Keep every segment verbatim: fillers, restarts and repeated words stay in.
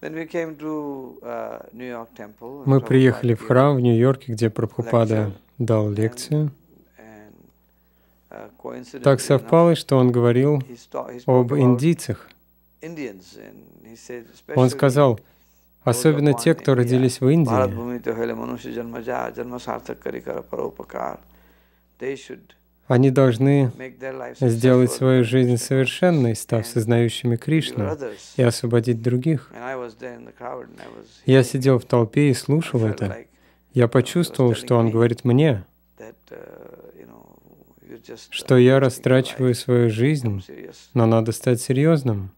Мы приехали в храм в Нью-Йорке, где Прабхупада дал лекцию. Так совпало, что он говорил об индийцах. Он сказал, особенно те, кто родились в Индии, они должны сделать свою жизнь совершенной, став сознающими Кришну, и освободить других. Я сидел в толпе и слушал это. Я почувствовал, что он говорит мне, что я растрачиваю свою жизнь, но надо стать серьезным.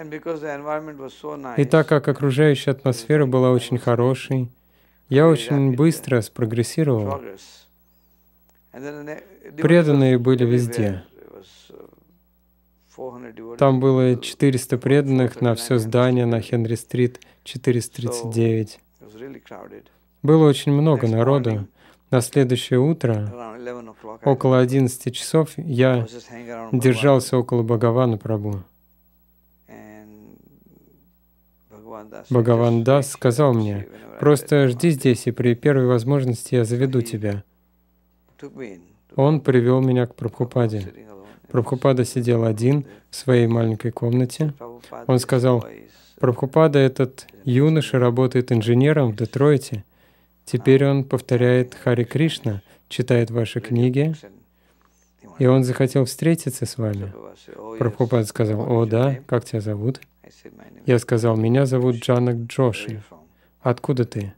И так как окружающая атмосфера была очень хорошей, я очень быстро спрогрессировал. Преданные были везде. Там было четыреста преданных на все здание на Хенри-стрит, четыреста тридцать девять. Было очень много народу. На следующее утро, около одиннадцати часов, я держался около Бхагавана Прабху. Бхагаван Дас сказал мне, просто жди здесь, и при первой возможности я заведу тебя. Он привел меня к Прабхупаде. Прабхупада сидел один в своей маленькой комнате. Он сказал, Прабхупада, этот юноша работает инженером в Детройте. Теперь он повторяет Хари Кришна, читает ваши книги, и он захотел встретиться с вами. Прабхупада сказал, о да, как тебя зовут? Я сказал, меня зовут Джанак Джоши. Откуда ты?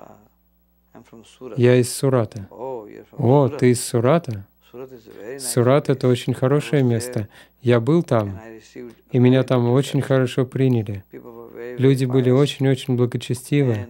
Я из Сурата. О, ты из Сурата? Сурат — это очень хорошее место. Я был там, и меня там очень хорошо приняли. Люди были очень-очень благочестивы.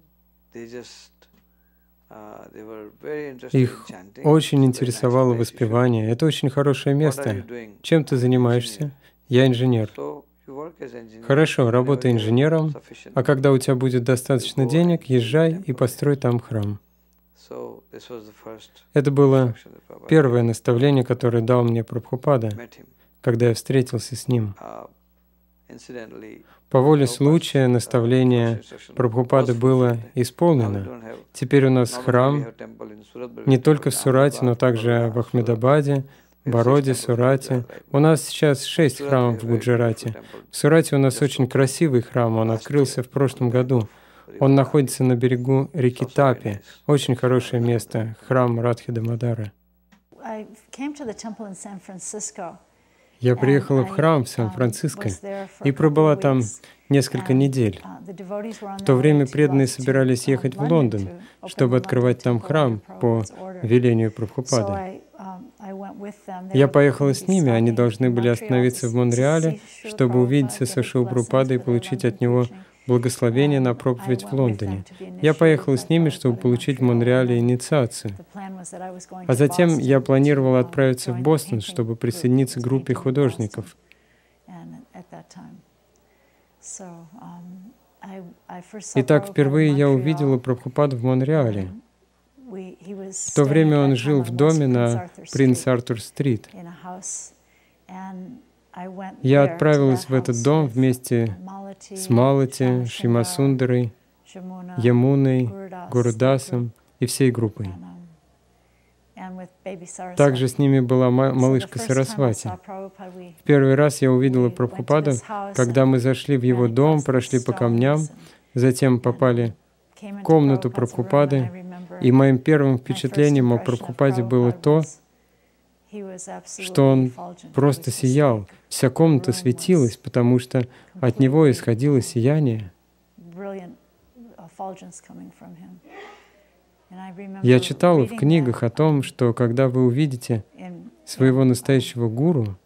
Их очень интересовало воспевание. Это очень хорошее место. Чем ты занимаешься? Я инженер. Хорошо, работай инженером, а когда у тебя будет достаточно денег, езжай и построй там храм. Это было первое наставление, которое дал мне Прабхупада, когда я встретился с ним. По воле случая наставление Прабхупады было исполнено. Теперь у нас храм не только в Сурате, но также в Ахмедабаде, Бароде, Сурате. У нас сейчас шесть храмов в Гуджарате. В Сурате у нас очень красивый храм, он открылся в прошлом году. Он находится на берегу реки Тапи. Очень хорошее место, храм Радхи Дамодара. Я приехала в храм в Сан-Франциско и пробыла там несколько недель. В то время преданные собирались ехать в Лондон, чтобы открывать там храм по велению Прабхупады. Я поехала с ними, они должны были остановиться в Монреале, чтобы увидеться со Шрилой Прабхупадой и получить от него благословение на проповедь в Лондоне. Я поехала с ними, чтобы получить в Монреале инициацию. А затем я планировала отправиться в Бостон, чтобы присоединиться к группе художников. Итак, впервые я увидела Прабхупаду в Монреале. В то время он жил в доме на Принц Артур-стрит. Я отправилась в этот дом вместе с Малати, Шимасундарой, Ямуной, Гурудасом и всей группой. Также с ними была малышка Сарасвати. В первый раз я увидела Прабхупаду, когда мы зашли в его дом, прошли по камням, затем попали в комнату Прабхупады, и моим первым впечатлением о Прабхупаде было то, что он просто сиял. Вся комната светилась, потому что от него исходило сияние. Я читала в книгах о том, что когда вы увидите своего настоящего гуру,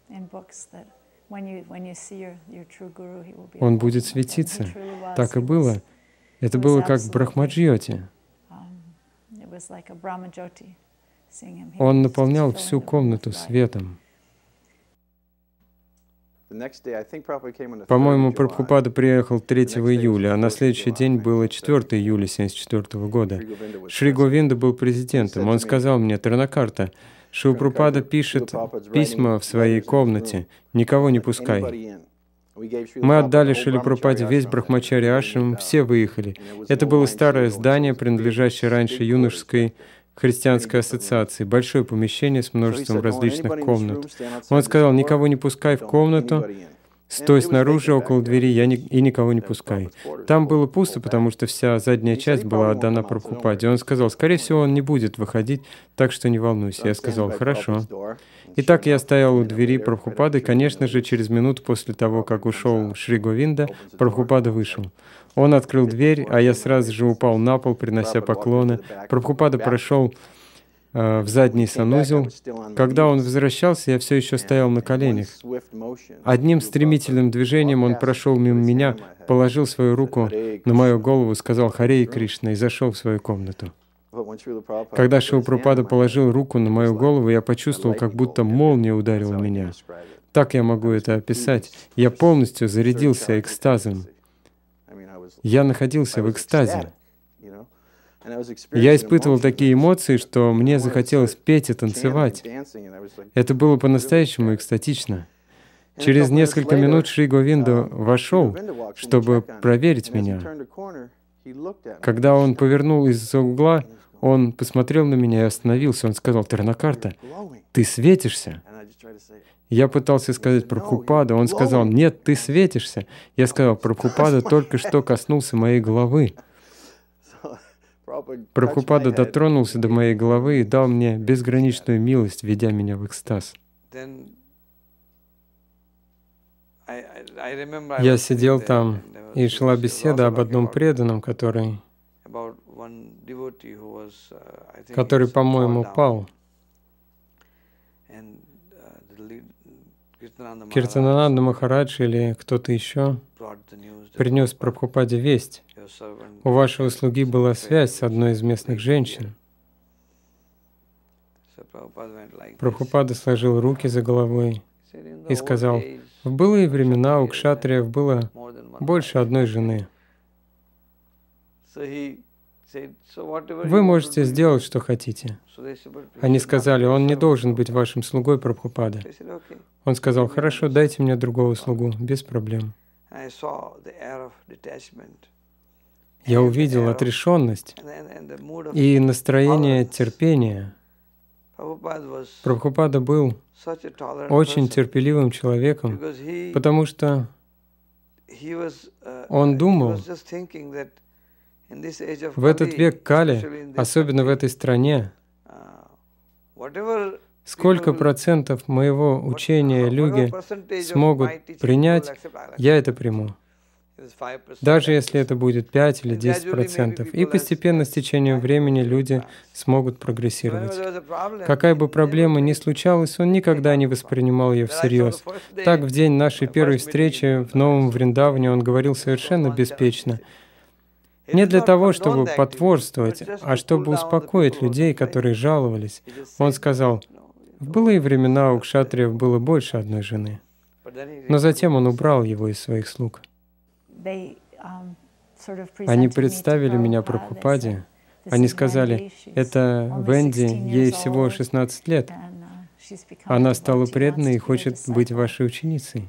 он будет светиться. Так и было. Это было как в Брахмаджьоти. Он наполнял всю комнату светом. По-моему, Прабхупада приехал третьего июля, а на следующий день было четвёртого июля тысяча девятьсот семьдесят четвёртого года. Шри Говинда был президентом. Он сказал мне, Транакарта, Шрила Прабхупада пишет письма в своей комнате, никого не пускай. Мы отдали Шриле Прабхупаде весь Брахмачари Ашрам, все выехали. Это было старое здание, принадлежащее раньше юношеской христианской ассоциации, большое помещение с множеством различных комнат. Он сказал: никого не пускай в комнату, стой снаружи около двери я ни, и никого не пускай. Там было пусто, потому что вся задняя часть была отдана Прабхупаде. Он сказал: скорее всего, он не будет выходить, так что не волнуйся. Я сказал: хорошо. Итак, я стоял у двери Прабхупады. Конечно же, через минуту после того, как ушел Шри Говинда, Прабхупада вышел. Он открыл дверь, а я сразу же упал на пол, принося поклоны. Прабхупада прошел э, в задний санузел. Когда он возвращался, я все еще стоял на коленях. Одним стремительным движением он прошел мимо меня, положил свою руку на мою голову, сказал «Харе Кришна» и зашел в свою комнату. Когда Шрила Прабхупада положил руку на мою голову, я почувствовал, как будто молния ударила меня. Так я могу это описать. Я полностью зарядился экстазом. Я находился в экстазе. Я испытывал такие эмоции, что мне захотелось петь и танцевать. Это было по-настоящему экстатично. Через несколько минут Шри Говинда вошел, чтобы проверить меня. Когда он повернул из-за угла, он посмотрел на меня и остановился. Он сказал: «Таранакарта, ты светишься». Я пытался сказать «Прабхупада». Он сказал: «Нет, ты светишься». Я сказал: «Прабхупада только что коснулся моей головы». Прабхупада дотронулся до моей головы и дал мне безграничную милость, ведя меня в экстаз. Я сидел там, и шла беседа об одном преданном, который, который, по-моему, пал. Киртанананда Махарадж или кто-то еще принес Прабхупаде весть. У вашего слуги была связь с одной из местных женщин. Прабхупада сложил руки за головой и сказал: в былые времена у кшатриев было больше одной жены. Вы можете сделать, что хотите. Они сказали: он не должен быть вашим слугой, Прабхупада. Он сказал: хорошо, дайте мне другого слугу, без проблем. Я увидел отрешенность и настроение терпения. Прабхупада был очень терпеливым человеком, потому что он думал, в этот век Кали, особенно в этой стране, сколько процентов моего учения люди смогут принять, я это приму. Даже если это будет пять или десять процентов. И постепенно, с течением времени, люди смогут прогрессировать. Какая бы проблема ни случалась, он никогда не воспринимал ее всерьез. Так, в день нашей первой встречи в Новом Вриндаване он говорил совершенно беспечно. Не для того, чтобы потворствовать, а чтобы успокоить людей, которые жаловались. Он сказал: в былые времена у кшатриев было больше одной жены. Но затем он убрал его из своих слуг. Они представили меня Прабхупаде. Они сказали: это Венди, ей всего шестнадцать лет. Она стала преданной и хочет быть вашей ученицей.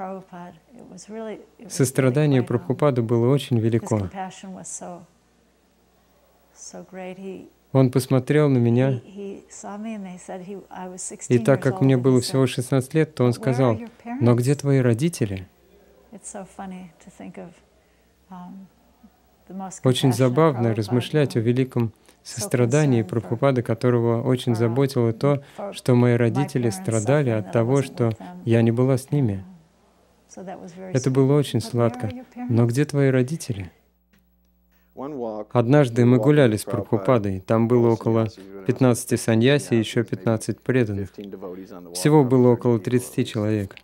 Сострадание Прабхупады было очень велико. Он посмотрел на меня, и так как мне было всего шестнадцать лет, то он сказал: «Но где твои родители?» Очень забавно размышлять о великом сострадании Прабхупады, которого очень заботило то, что мои родители страдали от того, что я не была с ними. Это было очень сладко. Но где твои родители? Однажды мы гуляли с Прабхупадой. Там было около пятнадцати саньяси и еще пятнадцать преданных. Всего было около тридцати человек.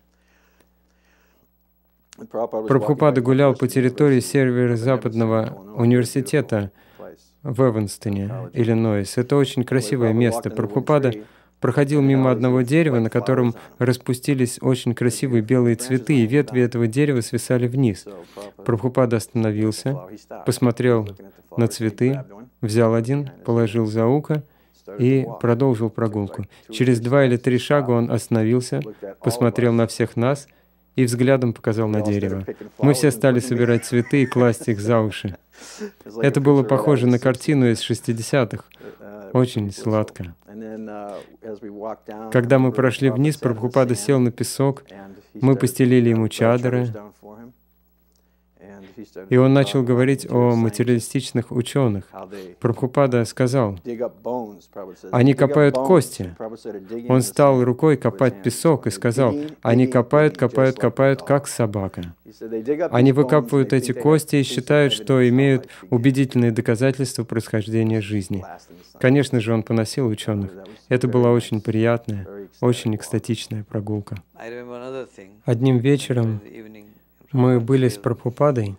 Прабхупада гулял по территории Северо-Западного университета в Эванстоне, Иллинойс. Это очень красивое место. Прабхупада проходил мимо одного дерева, на котором распустились очень красивые белые цветы, и ветви этого дерева свисали вниз. Прабхупада остановился, посмотрел на цветы, взял один, положил за ухо и продолжил прогулку. Через два или три шага он остановился, посмотрел на всех нас и взглядом показал на дерево. Мы все стали собирать цветы и класть их за уши. Это было похоже на картину из шестидесятых. Очень сладко. Когда мы прошли вниз, Прабхупада сел на песок, мы постелили ему чадры, и он начал говорить о материалистичных ученых. Прабхупада сказал, они копают кости. Он стал рукой копать песок и сказал, они копают, копают, копают, как собака. Они выкапывают эти кости и считают, что имеют убедительные доказательства происхождения жизни. Конечно же, он поносил ученых. Это была очень приятная, очень экстатичная прогулка. Одним вечером мы были с Прабхупадой.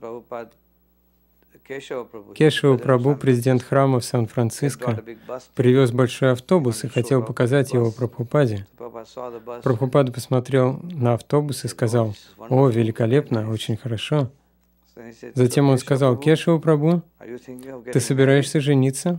Кешава Прабху, президент храма в Сан-Франциско, привез большой автобус и хотел показать его Прабхупаде. Прабхупада посмотрел на автобус и сказал, «О, великолепно, очень хорошо». Затем он сказал, «Кешава Прабху, ты собираешься жениться?»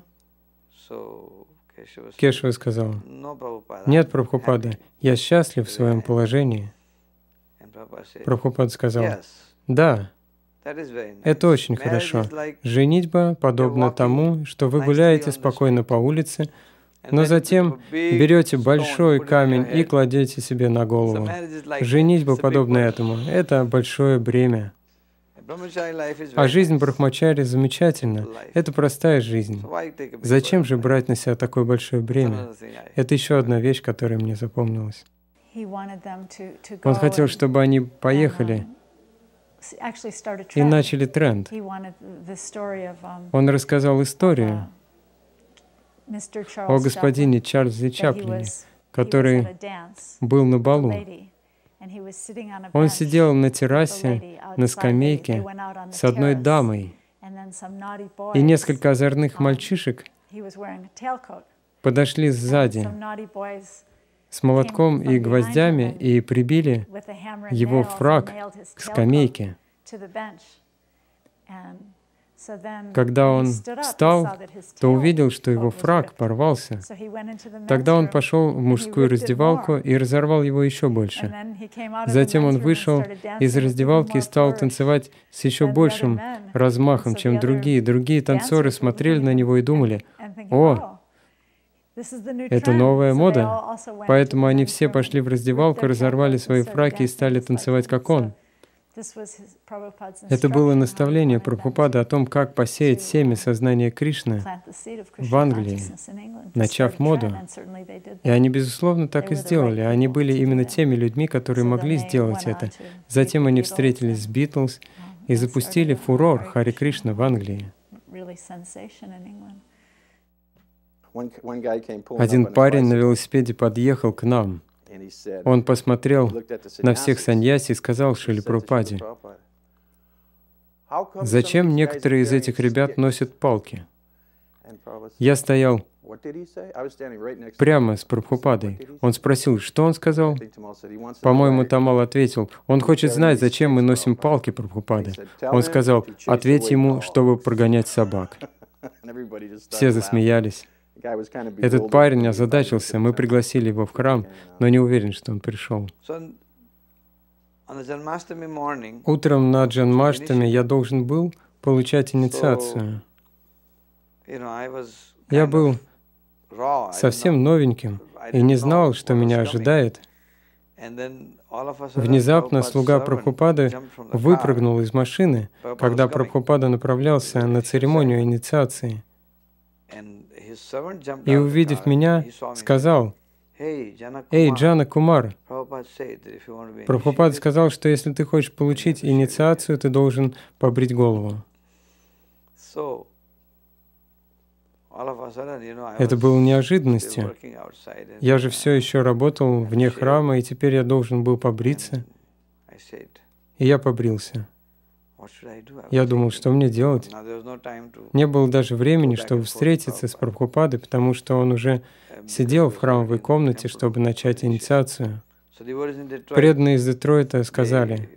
Кешава сказал, «Нет, Прабхупада, я счастлив в своем положении». Прабхупада сказал, «Да, это очень хорошо. Женитьба подобна тому, что вы гуляете спокойно по улице, но затем берете большой камень и кладете себе на голову. Женитьба подобна этому. Это большое бремя. А жизнь брахмачари замечательна. Это простая жизнь. Зачем же брать на себя такое большое бремя? Это еще одна вещь, которая мне запомнилась. Он хотел, чтобы они поехали и начали тренд. Он рассказал историю о господине Чарльзе Чаплине, который был на балу. Он сидел на террасе, на скамейке с одной дамой, и несколько озорных мальчишек подошли сзади с молотком и гвоздями и прибили его фрак к скамейке. Когда он встал, то увидел, что его фрак порвался. Тогда он пошел в мужскую раздевалку и разорвал его еще больше. Затем он вышел из раздевалки и стал танцевать с еще большим размахом, чем другие. Другие танцоры смотрели на него и думали, «О, это новая мода». Поэтому они все пошли в раздевалку, разорвали свои фраки и стали танцевать, как он. Это было наставление Прабхупады о том, как посеять семя сознания Кришны в Англии, начав моду. И они, безусловно, так и сделали. Они были именно теми людьми, которые могли сделать это. Затем они встретились с Битлз и запустили фурор Харе Кришна в Англии. Один парень на велосипеде подъехал к нам. Он посмотрел на всех саньяси и сказал Шриле Прабхупаде, «Зачем некоторые из этих ребят носят палки?» Я стоял прямо с Прабхупадой. Он спросил, что он сказал? По-моему, Тамал ответил, «Он хочет знать, зачем мы носим палки, Прабхупады». Он сказал, «Ответь ему, чтобы прогонять собак». Все засмеялись. Этот парень озадачился, мы пригласили его в храм, но не уверен, что он пришел. Утром на Джанмаштами я должен был получать инициацию. Я был совсем новеньким и не знал, что меня ожидает. Внезапно слуга Прабхупады выпрыгнул из машины, когда Прабхупада направлялся на церемонию инициации. И, увидев меня, сказал, «Эй, Джана Кумар!» Прабхупада сказал, что если ты хочешь получить инициацию, ты должен побрить голову. Это было неожиданностью. Я же все еще работал вне храма, и теперь я должен был побриться. И я побрился. Я думал, что мне делать. Не было даже времени, чтобы встретиться с Прабхупадой, потому что он уже сидел в храмовой комнате, чтобы начать инициацию. Преданные из Детройта сказали,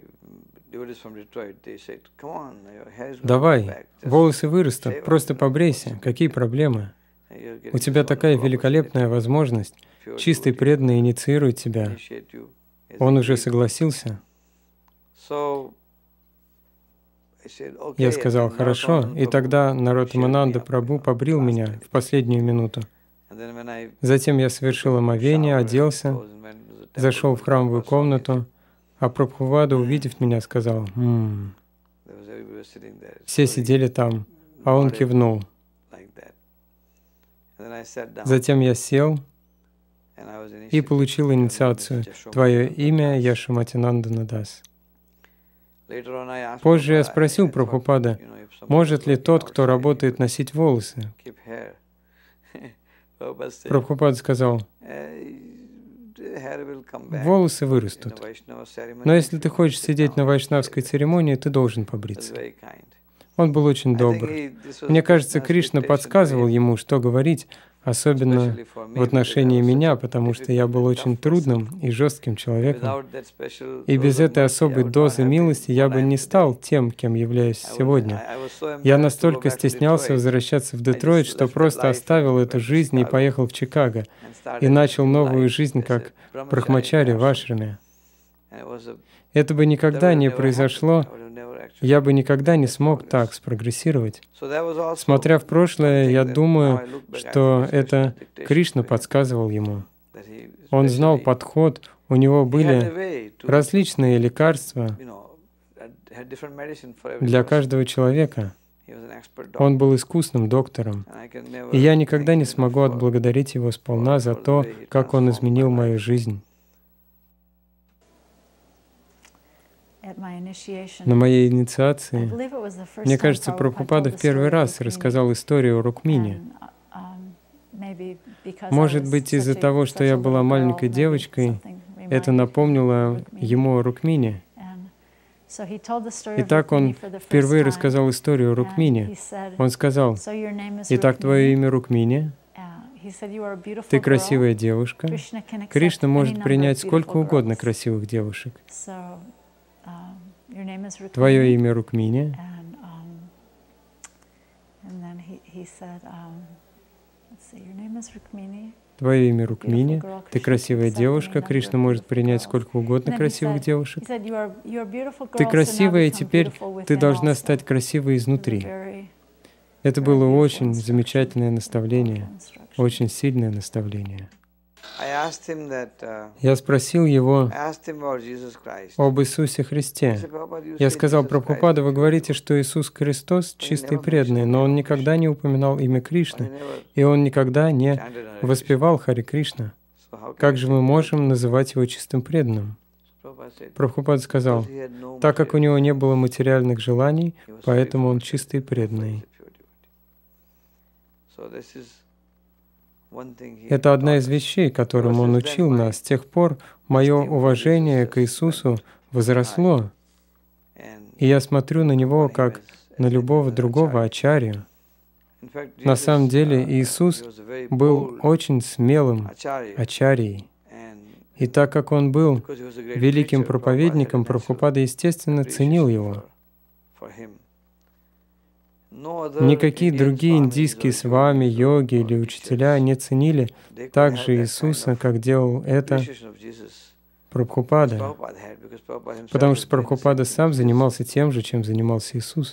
«Давай, волосы вырастут, просто побрейся, какие проблемы? У тебя такая великолепная возможность, чистый преданный инициирует тебя». Он уже согласился. Я сказал, хорошо, и тогда Нароттамананда Прабху побрил меня в последнюю минуту. Затем я совершил омовение, оделся, зашел в храмовую комнату, а Прабхупада, увидев меня, сказал, «М-м». Все сидели там, а он кивнул. Затем я сел и получил инициацию. Твое имя Яшоматинандана Дас. Позже я спросил Прабхупада, может ли тот, кто работает, носить волосы? Прабхупада сказал, волосы вырастут. Но если ты хочешь сидеть на вайшнавской церемонии, ты должен побриться. Он был очень добр. Мне кажется, Кришна подсказывал ему, что говорить, особенно в отношении меня, потому что я был очень трудным и жестким человеком. И без этой особой дозы милости я бы не стал тем, кем являюсь сегодня. Я настолько стеснялся возвращаться в Детройт, что просто оставил эту жизнь и поехал в Чикаго, и начал новую жизнь как брахмачари в ашраме. Это бы никогда не произошло, я бы никогда не смог так спрогрессировать. Смотря в прошлое, я думаю, что это Кришна подсказывал ему. Он знал подход, у него были различные лекарства для каждого человека. Он был искусным доктором, и я никогда не смогу отблагодарить его сполна за то, как он изменил мою жизнь. На моей инициации, мне кажется, Прабхупада в первый раз рассказал историю о Рукмини. Может быть, из-за того, что я была маленькой девочкой, это напомнило ему о Рукмини. Итак, он впервые рассказал историю о Рукмини. Он сказал, «Итак, твое имя Рукмини, ты красивая девушка. Кришна может принять сколько угодно красивых девушек. Твое имя Рукмини». Твое имя Рукмини, ты красивая девушка, Кришна может принять сколько угодно красивых девушек. Ты красивая, и теперь ты должна стать красивой изнутри. Это было очень замечательное наставление, очень сильное наставление. Я спросил его об Иисусе Христе. Я сказал, Прабхупада, вы говорите, что Иисус Христос чистый преданный, но Он никогда не упоминал имя Кришны, и Он никогда не воспевал Хари Кришна. Как же мы можем называть Его чистым преданным? Прабхупада сказал, так как у Него не было материальных желаний, поэтому Он чистый преданный. Это одна из вещей, которым Он учил нас. С тех пор мое уважение к Иисусу возросло, и я смотрю на Него как на любого другого ачарью. На самом деле Иисус был очень смелым ачарьей. И так как Он был великим проповедником, Прабхупада, естественно, ценил Его. Никакие другие индийские свами, йоги или учителя не ценили так же Иисуса, как делал это Прабхупада, потому что Прабхупада сам занимался тем же, чем занимался Иисус.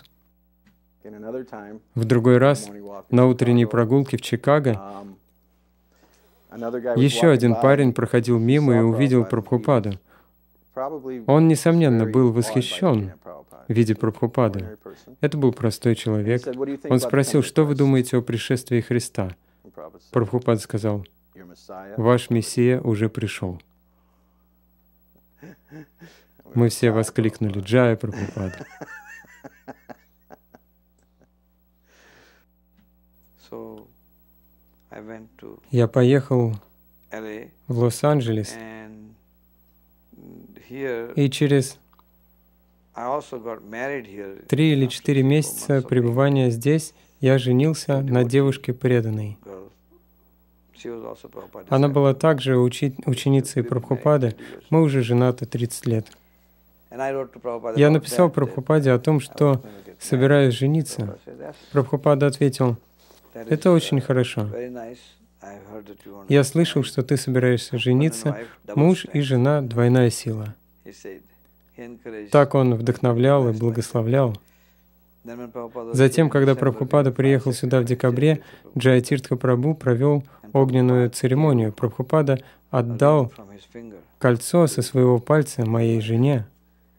В другой раз, на утренней прогулке в Чикаго, еще один парень проходил мимо и увидел Прабхупаду. Он, несомненно, был восхищен, видя Прабхупаду. Это был простой человек. Он спросил, что вы думаете о пришествии Христа? Прабхупада сказал, ваш Мессия уже пришел. Мы все воскликнули, Джая Прабхупада. Я поехал в Лос-Анджелес, и через три или четыре месяца пребывания здесь я женился на девушке преданной. Она была также учи ученицей Прабхупады. Мы уже женаты тридцать лет. Я написал Прабхупаде о том, что собираюсь жениться. Прабхупада ответил, это очень хорошо. Я слышал, что ты собираешься жениться, муж и жена — двойная сила. Так он вдохновлял и благословлял. Затем, когда Прабхупада приехал сюда в декабре, Джайатиртха Прабху провел огненную церемонию. Прабхупада отдал кольцо со своего пальца моей жене.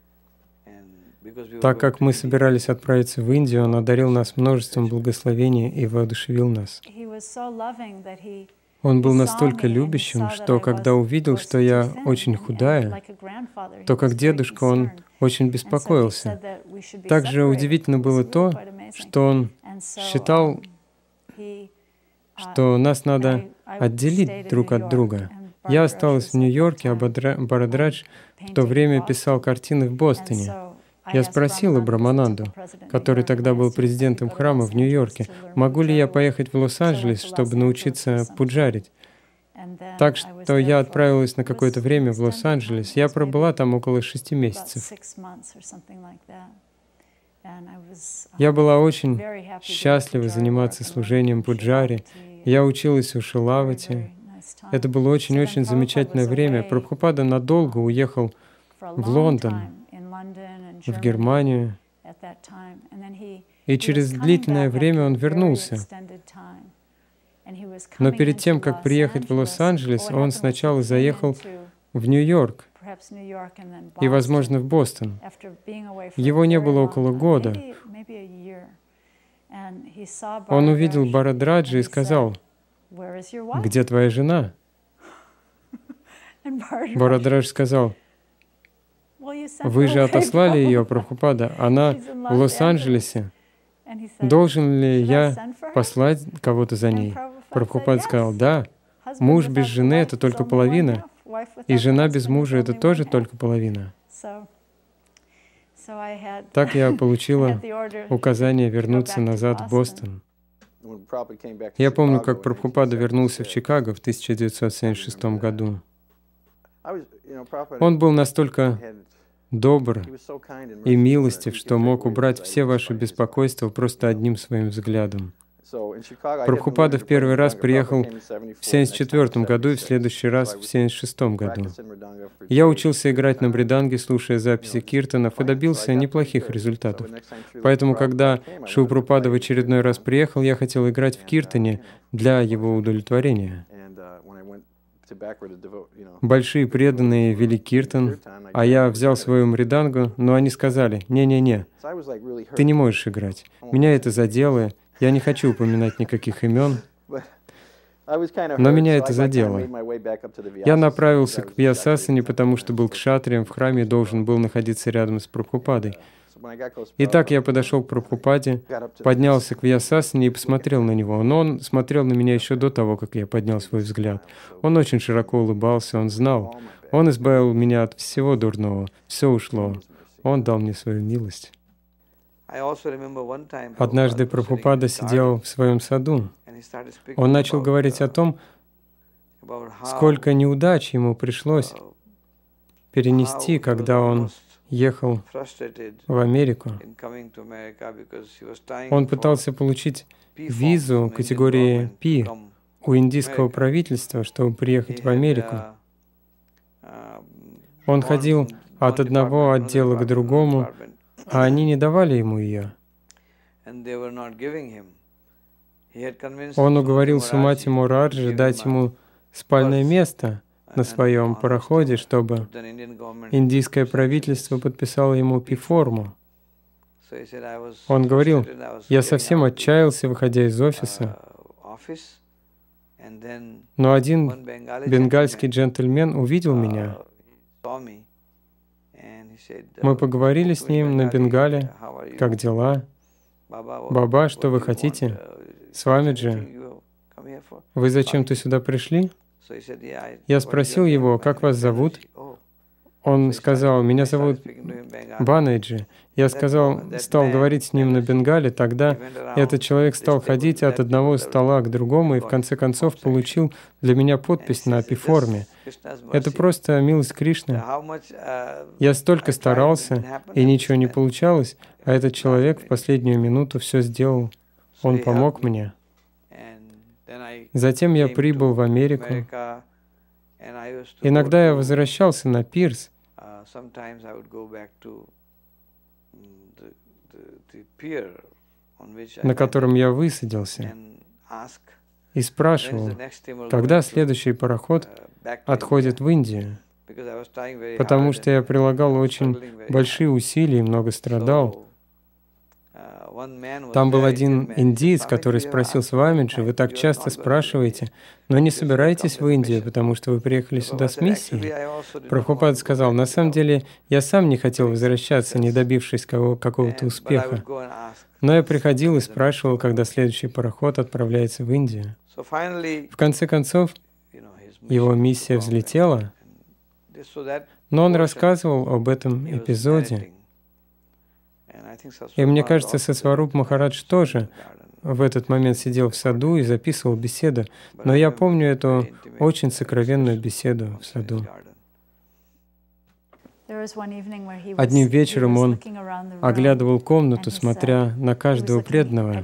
Так как мы собирались отправиться в Индию, он одарил нас множеством благословений и воодушевил нас. Он был настолько любящим, что когда увидел, что я очень худая, то как дедушка он очень беспокоился. Также удивительно было то, что он считал, что нас надо отделить друг от друга. Я осталась в Нью-Йорке, а Бхарадрадж в то время писал картины в Бостоне. Я спросила Брамананду, который тогда был президентом храма в Нью-Йорке, могу ли я поехать в Лос-Анджелес, чтобы научиться пуджарить. Так что я отправилась на какое-то время в Лос-Анджелес. Я пробыла там около шести месяцев. Я была очень счастлива заниматься служением пуджари. Я училась у Шилавати. Это было очень-очень замечательное время. Прабхупада надолго уехал в Лондон, в Германию, и через длительное время он вернулся. Но перед тем, как приехать в Лос-Анджелес, он сначала заехал в Нью-Йорк и, возможно, в Бостон. Его не было около года. Он увидел Бхарадраджа и сказал: «Где твоя жена?» Бхарадрадж сказал: «Вы же отослали ее, Прабхупада, она в Лос-Анджелесе. Должен ли я послать кого-то за ней?» Прабхупада сказал: «Да, муж без жены — это только половина, и жена без мужа — это тоже только половина». Так я получила указание вернуться назад в Бостон. Я помню, как Прабхупада вернулся в Чикаго в тысяча девятьсот семьдесят шестом году. Он был настолько добр и милостив, что мог убрать все ваши беспокойства просто одним своим взглядом. Прабхупада в первый раз приехал в семьдесят четвёртом году и в следующий раз в семьдесят шестом году. Я учился играть на мриданге, слушая записи киртанов, и добился неплохих результатов. Поэтому, когда Шрила Прабхупада в очередной раз приехал, я хотел играть в киртане для его удовлетворения. Большие преданные вели киртан, а я взял свою мридангу, но они сказали: «Не-не-не, ты не можешь играть». Меня это задело, я не хочу упоминать никаких имен, но меня это задело. Я направился к Вьясасане, потому что был кшатрием в храме и должен был находиться рядом с Прабхупадой. Итак, я подошел к Прабхупаде, поднялся к Вьясасане и посмотрел на него. Но он смотрел на меня еще до того, как я поднял свой взгляд. Он очень широко улыбался, он знал. Он избавил меня от всего дурного, все ушло. Он дал мне свою милость. Однажды Прабхупада сидел в своем саду. Он начал говорить о том, сколько неудач ему пришлось перенести, когда он ехал в Америку. Он пытался получить визу категории Пи у индийского правительства, чтобы приехать в Америку. Он ходил от одного отдела к другому, а они не давали ему ее. Он уговорил Сумати Мураджи дать ему спальное место на своем пароходе, чтобы индийское правительство подписало ему пи-форму. Он говорил: «Я совсем отчаялся, выходя из офиса». Но один бенгальский джентльмен увидел меня. Мы поговорили с ним на бенгале: «Как дела? Баба, что вы хотите? Свамиджи, вы зачем-то сюда пришли?» Я спросил его: «Как вас зовут?» Он сказал: «Меня зовут Банайджи». Я сказал, стал говорить с ним на бенгале, тогда этот человек стал ходить от одного стола к другому и в конце концов получил для меня подпись на пи-форме. Это просто милость Кришны. Я столько старался, и ничего не получалось, а этот человек в последнюю минуту все сделал. Он помог мне. Затем я прибыл в Америку. Иногда я возвращался на пирс, на котором я высадился, и спрашивал, когда следующий пароход отходит в Индию, потому что я прилагал очень большие усилия и много страдал. Там был один индиец, который спросил: Свамиджи, вы так часто спрашиваете, но не собираетесь в Индию, потому что вы приехали сюда с миссией? Прабхупада сказал: на самом деле, я сам не хотел возвращаться, не добившись какого-то успеха. Но я приходил и спрашивал, когда следующий пароход отправляется в Индию. В конце концов, его миссия взлетела, но он рассказывал об этом эпизоде. И мне кажется, Сасваруб Махарадж тоже в этот момент сидел в саду и записывал беседу, но я помню эту очень сокровенную беседу в саду. Одним вечером он оглядывал комнату, смотря на каждого преданного,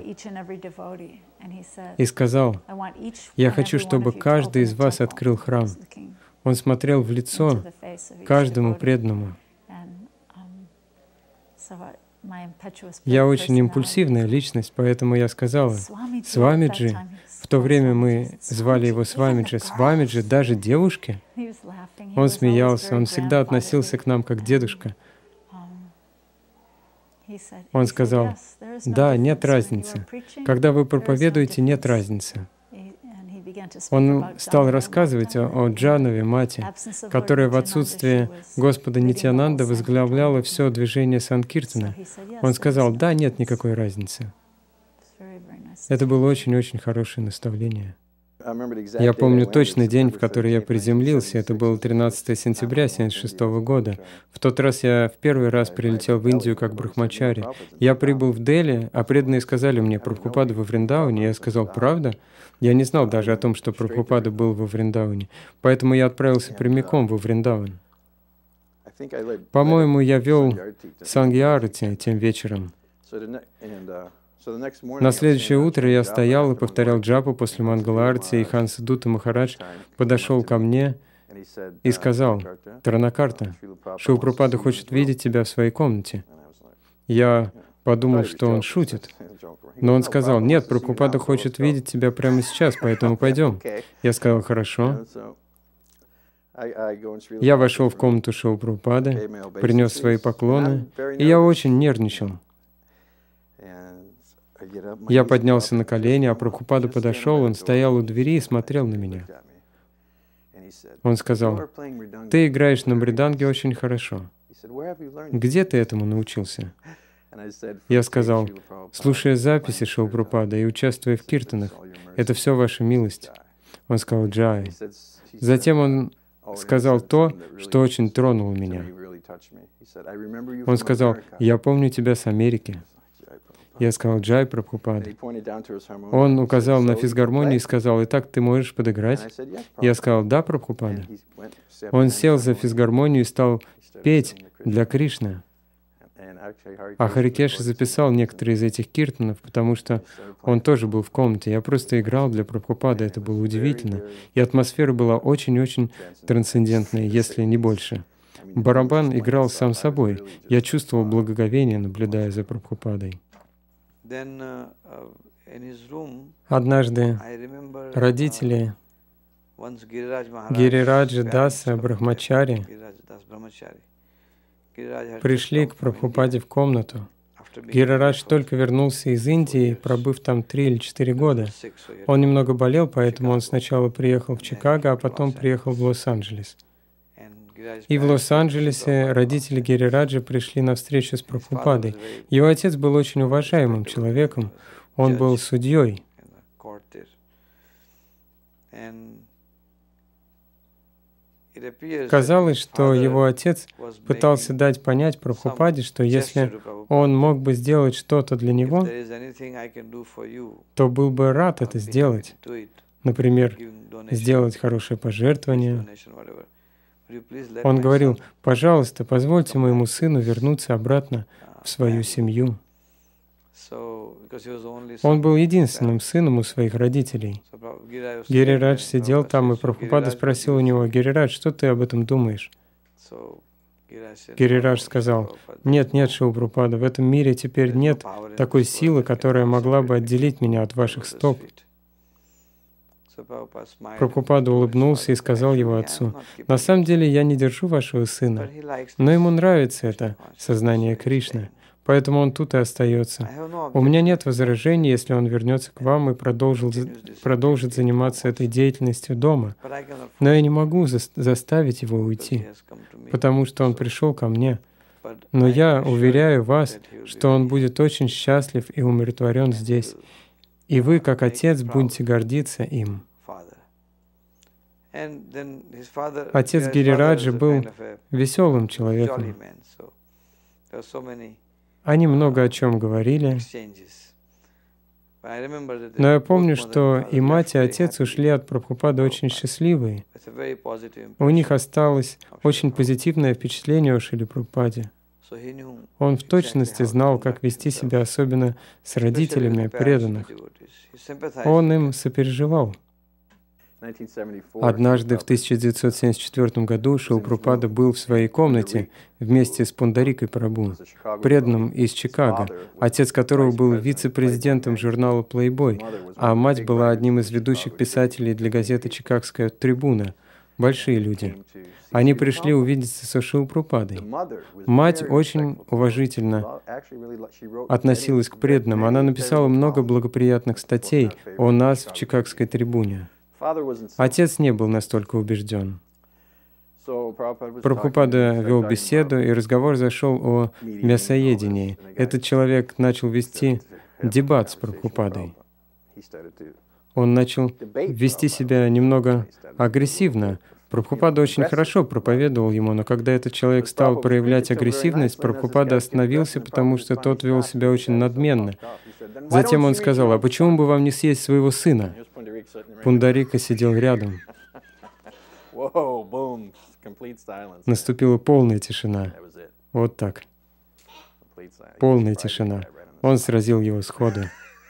и сказал: «Я хочу, чтобы каждый из вас открыл храм». Он смотрел в лицо каждому преданному. Я очень импульсивная личность, поэтому я сказала: «Свамиджи», в то время мы звали его Свамиджи, «Свамиджи, даже девушки?» Он смеялся, он всегда относился к нам как дедушка. Он сказал: «Да, нет разницы. Когда вы проповедуете, нет разницы». Он стал рассказывать о, о Джанаве, мате, которая в отсутствие Господа Нитьянанда возглавляла все движение Санкиртана. Он сказал: «Да, нет никакой разницы». Это было очень-очень хорошее наставление. Я помню точный день, в который я приземлился. Это было тринадцатое сентября тысяча девятьсот семьдесят шестого года. В тот раз я в первый раз прилетел в Индию как брахмачари. Я прибыл в Дели, а преданные сказали мне: «Прабхупада во Вриндауне». Я сказал: «Правда?» Я не знал даже о том, что Прабхупада был во Вриндауне. Поэтому я отправился прямиком во Вриндаун. По-моему, я вел Сангья-арати тем вечером. На следующее утро я стоял и повторял джапу после Мангала-арати, и Хансадута Махарадж подошел ко мне и сказал: «Таранакарта, Шрила Прабхупада хочет видеть тебя в своей комнате». Я подумал, что он шутит. Но он сказал: «Нет, Прабхупада хочет видеть тебя прямо сейчас, поэтому пойдем». Я сказал: «Хорошо». Я вошел в комнату Шрилы Прабхупады, принес свои поклоны, и я очень нервничал. Я поднялся на колени, а Прабхупада подошел, он стоял у двери и смотрел на меня. Он сказал: «Ты играешь на мриданге очень хорошо. Где ты этому научился?» Я сказал: «Слушая записи Шрилы Прабхупады и участвуя в киртанах, это все ваша милость». Он сказал: «Джай». Затем он сказал то, что очень тронуло меня. Он сказал: «Я помню тебя с Америки». Я сказал: «Джай, Прабхупада». Он указал на физгармонию и сказал: «Итак, ты можешь подыграть?» Я сказал: «Да, Прабхупада». Он сел за физгармонию и стал петь для Кришны. А Харикеша записал некоторые из этих киртанов, потому что он тоже был в комнате. Я просто играл для Прабхупады, это было удивительно. И атмосфера была очень-очень трансцендентная, если не больше. Барабан играл сам собой. Я чувствовал благоговение, наблюдая за Прабхупадой. Однажды родители Гирираджа Даса Брахмачари пришли к Прабхупаде в комнату. Гирираджа только вернулся из Индии, пробыв там три или четыре года. Он немного болел, поэтому он сначала приехал в Чикаго, а потом приехал в Лос-Анджелес. И в Лос-Анджелесе родители Гирираджа пришли на встречу с Прабхупадой. Его отец был очень уважаемым человеком, он был судьей. Казалось, что его отец пытался дать понять Прабхупаде, что если он мог бы сделать что-то для него, то был бы рад это сделать. Например, сделать хорошее пожертвование. Он говорил: «Пожалуйста, позвольте моему сыну вернуться обратно в свою семью». Он был единственным сыном у своих родителей. Гирирадж сидел там, и Прабхупада спросил у него: «Гирирадж, что ты об этом думаешь?» Гирирадж сказал: «Нет, нет, Шрила Прабхупада, в этом мире теперь нет такой силы, которая могла бы отделить меня от ваших стоп». Прабхупада улыбнулся и сказал его отцу: «На самом деле я не держу вашего сына, но ему нравится это сознание Кришны, поэтому он тут и остается. У меня нет возражений, если он вернется к вам и продолжит, продолжит заниматься этой деятельностью дома, но я не могу за заставить его уйти, потому что он пришел ко мне. Но я уверяю вас, что он будет очень счастлив и умиротворен здесь, и вы, как отец, будете гордиться им». Отец Гирираджа был веселым человеком. Они много о чем говорили. Но я помню, что и мать, и отец ушли от Прабхупады очень счастливые. У них осталось очень позитивное впечатление о Шриле Прабхупаде. Он в точности знал, как вести себя, особенно с родителями преданных. Он им сопереживал. Однажды в тысяча девятьсот семьдесят четвёртом году Шрила Прабхупада был в своей комнате вместе с Пундарикой Прабху, преданным из Чикаго, отец которого был вице-президентом журнала Playboy, а мать была одним из ведущих писателей для газеты «Чикагская трибуна». Большие люди. Они пришли увидеться со Шрилой Прабхупадой. Мать очень уважительно относилась к преданным. Она написала много благоприятных статей о нас в Чикагской трибуне. Отец не был настолько убежден. Прабхупада вел беседу, и разговор зашел о мясоедении. Этот человек начал вести дебат с Прабхупадой. Он начал вести себя немного агрессивно. Прабхупада очень хорошо проповедовал ему, но когда этот человек стал проявлять агрессивность, Прабхупада остановился, потому что тот вел себя очень надменно. Затем он сказал: «А почему бы вам не съесть своего сына?» Пундарика сидел рядом. Наступила полная тишина. Вот так. Полная тишина. Он сразил его сходу.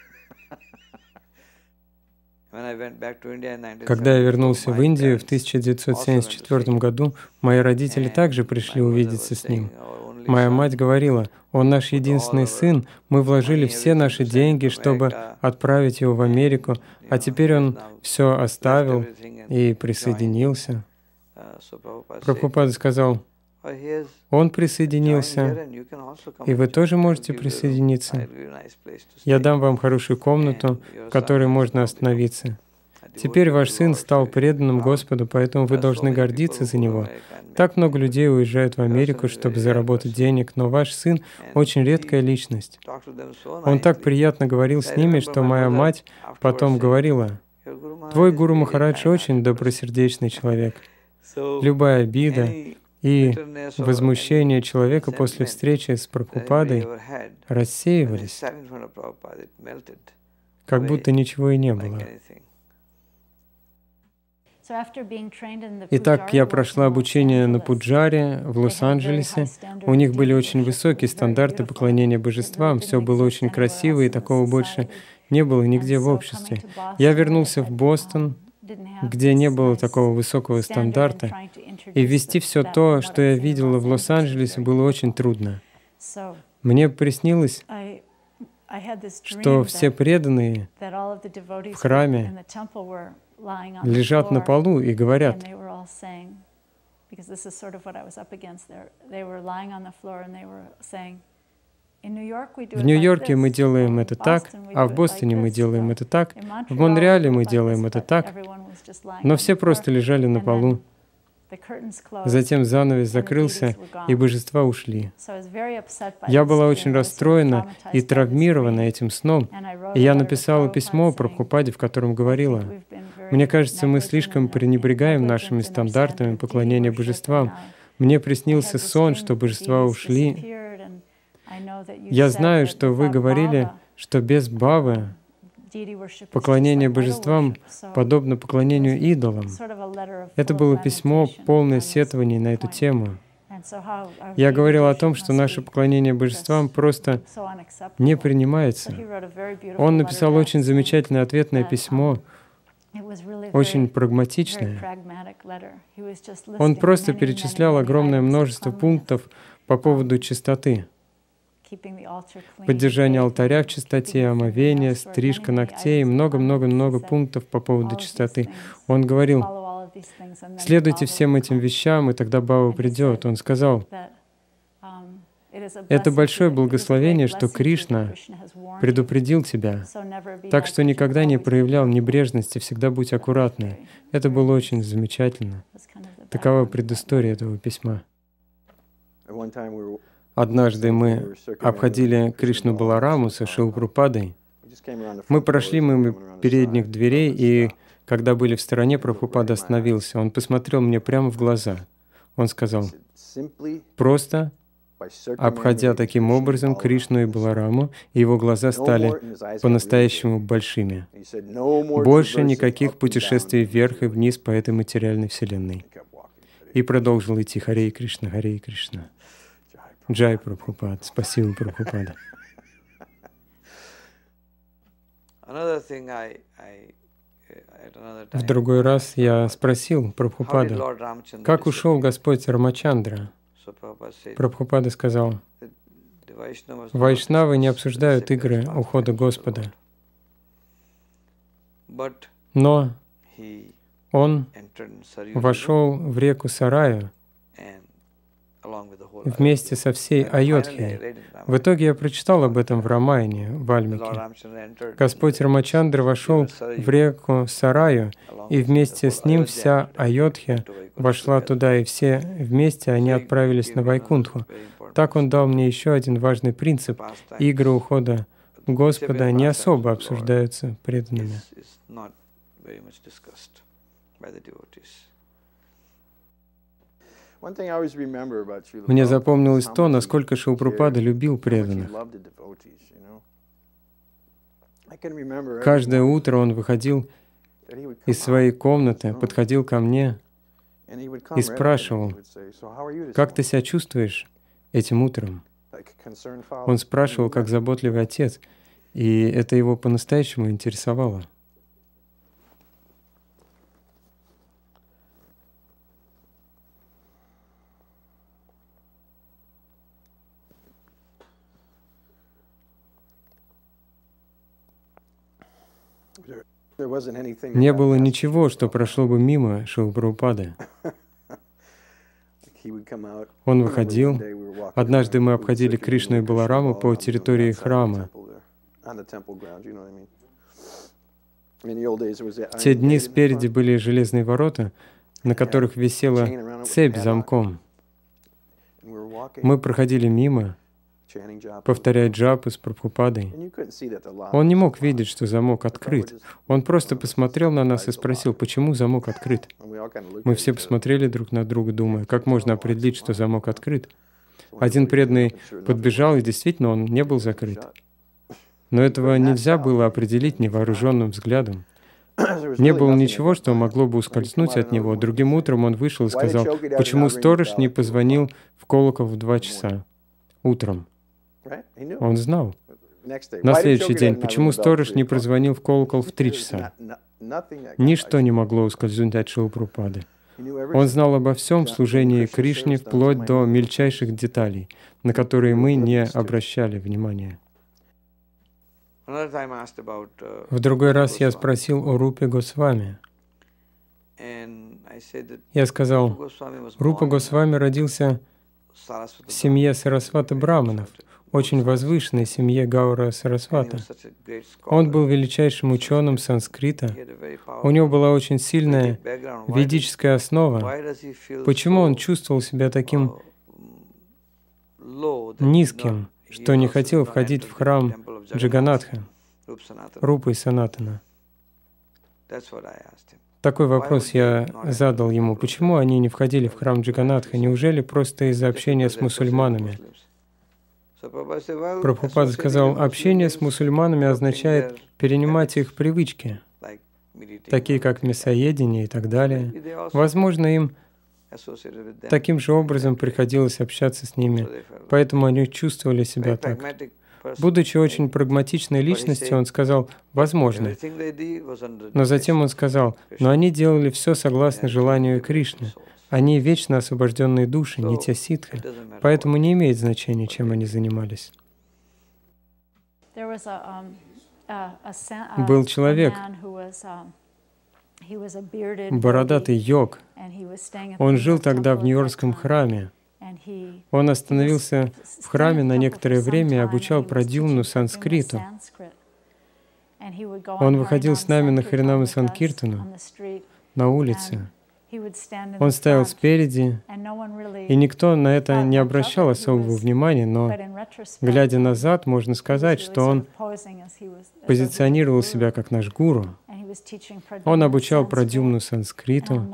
Когда я вернулся в Индию в тысяча девятьсот семьдесят четвёртом году, мои родители также пришли увидеться с ним. Моя мать говорила: «Он наш единственный сын, мы вложили все наши деньги, чтобы отправить его в Америку, а теперь он все оставил и присоединился». Прабхупада сказал: «Он присоединился, и вы тоже можете присоединиться. Я дам вам хорошую комнату, в которой можно остановиться. Теперь ваш сын стал преданным Господу, поэтому вы должны гордиться за него. Так много людей уезжают в Америку, чтобы заработать денег, но ваш сын очень редкая личность». Он так приятно говорил с ними, что моя мать потом говорила: «Твой Гуру Махарадж очень добросердечный человек. Любая обида и возмущение человека после встречи с Прабхупадой рассеивались, как будто ничего и не было». Итак, я прошла обучение на Пуджаре в Лос-Анджелесе. У них были очень высокие стандарты поклонения божествам, все было очень красиво, и такого больше не было нигде в обществе. Я вернулся в Бостон, где не было такого высокого стандарта, и ввести все то, что я видела в Лос-Анджелесе, было очень трудно. Мне приснилось, что все преданные в храме лежат на полу и говорят: «В Нью-Йорке мы делаем это так, а в Бостоне мы делаем это так, в Монреале мы делаем это так», но все просто лежали на полу. Затем занавес закрылся, и божества ушли. Я была очень расстроена и травмирована этим сном, и я написала письмо Прабхупаде, в котором говорила: «Мне кажется, мы слишком пренебрегаем нашими стандартами поклонения божествам. Мне приснился сон, что божества ушли. Я знаю, что вы говорили, что без бхавы поклонение божествам подобно поклонению идолам». Это было письмо, полное сетований на эту тему. Я говорил о том, что наше поклонение божествам просто не принимается. Он написал очень замечательное ответное письмо, очень прагматичное. Он просто перечислял огромное множество пунктов по поводу чистоты. Поддержание алтаря в чистоте, омовение, стрижка ногтей, много-много-много пунктов по поводу чистоты. Он говорил: следуйте всем этим вещам, и тогда Баба придет. Он сказал: это большое благословение, что Кришна предупредил тебя, так что никогда не проявлял небрежности, всегда будь аккуратной. Это было очень замечательно. Такова предыстория этого письма. Однажды мы обходили Кришну Балараму со Шрилой Прабхупадой. Мы прошли мимо передних дверей, и когда были в стороне, Прабхупада остановился. Он посмотрел мне прямо в глаза. Он сказал: просто обходя таким образом Кришну и Балараму, его глаза стали по-настоящему большими. Больше никаких путешествий вверх и вниз по этой материальной вселенной. И продолжил идти. Харе Кришна, Харе Кришна. Джай Прабхупад. Спасибо, Прабхупада. В другой раз я спросил Прабхупаду, как ушел Господь Рамачандра. Прабхупада сказал: вайшнавы не обсуждают игры ухода Господа. Но он вошел в реку Сараю вместе со всей Айодхьей. В итоге я прочитал об этом в Рамаяне, в Вальмике. Господь Рамачандра вошел в реку Сараю, и вместе с ним вся Айодхья вошла туда, и все вместе они отправились на Вайкунтху. Так он дал мне еще один важный принцип. Игры ухода Господа не особо обсуждаются преданными. Мне запомнилось то, насколько Шрила Прабхупада любил преданных. Каждое утро он выходил из своей комнаты, подходил ко мне и спрашивал: «Как ты себя чувствуешь этим утром?» Он спрашивал, как заботливый отец, и это его по-настоящему интересовало. Не было ничего, что прошло бы мимо Шрилы Прабхупады. Он выходил. Однажды мы обходили Кришну и Балараму по территории храма. В те дни спереди были железные ворота, на которых висела цепь замком. Мы проходили мимо, повторяя джапу с Прабхупадой. Он не мог видеть, что замок открыт. Он просто посмотрел на нас и спросил, почему замок открыт. Мы все посмотрели друг на друга, думая, как можно определить, что замок открыт. Один преданный подбежал, и действительно он не был закрыт. Но этого нельзя было определить невооруженным взглядом. Не было ничего, что могло бы ускользнуть от него. Другим утром он вышел и сказал, почему сторож не позвонил в колокол в два часа утром. Он знал. На следующий день, почему сторож не прозвонил в колокол в три часа? Ничто не могло ускользнуть от Шрилы Прабхупады. Он знал обо всем служении Кришне вплоть до мельчайших деталей, на которые мы не обращали внимания. В другой раз я спросил о Рупе Госвами. Я сказал, Рупа Госвами родился в семье Сарасвата Браманов, очень возвышенной семье Гаура Сарасвата. Он был величайшим ученым санскрита. У него была очень сильная ведическая основа. Почему он чувствовал себя таким низким, что не хотел входить в храм Джаганатха, Рупы и Санатана? Такой вопрос я задал ему. Почему они не входили в храм Джаганатха? Неужели просто из-за общения с мусульманами? Прабхупада сказал, общение с мусульманами означает перенимать их привычки, такие как мясоедение и так далее. Возможно, им таким же образом приходилось общаться с ними, поэтому они чувствовали себя так. Будучи очень прагматичной личностью, он сказал «возможно». Но затем он сказал «но они делали все согласно желанию Кришны. Они вечно освобожденные души, не те ситхи, поэтому не имеет значения, чем они занимались». Был человек, бородатый йог. Он жил тогда в Нью-Йоркском храме. Он остановился в храме на некоторое время и обучал Прадьюмну санскриту. Он выходил с нами на Харинама Санкиртану на улице. Он стоял спереди, и никто на это не обращал особого внимания, но, глядя назад, можно сказать, что он позиционировал себя как наш гуру. Он обучал Прадьюмну санскриту.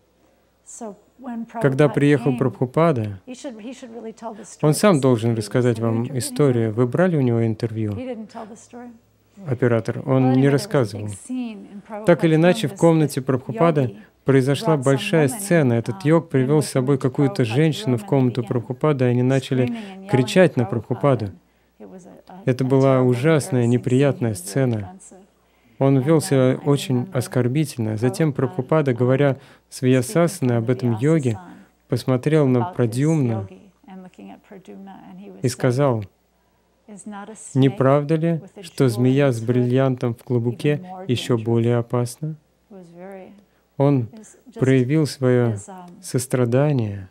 Когда приехал Прабхупада, он сам должен рассказать вам историю. Вы брали у него интервью? Оператор, он не рассказывал. Так или иначе, в комнате Прабхупада произошла большая сцена. Этот йог привел с собой какую-то женщину в комнату Прабхупада, и они начали кричать на Прабхупаду. Это была ужасная, неприятная сцена. Он вел себя очень оскорбительно. Затем Прабхупада, говоря с Вьясасаной об этом йоге, посмотрел на Прадьюмну и сказал: «Не правда ли, что змея с бриллиантом в клобуке еще более опасна?» Он проявил свое сострадание,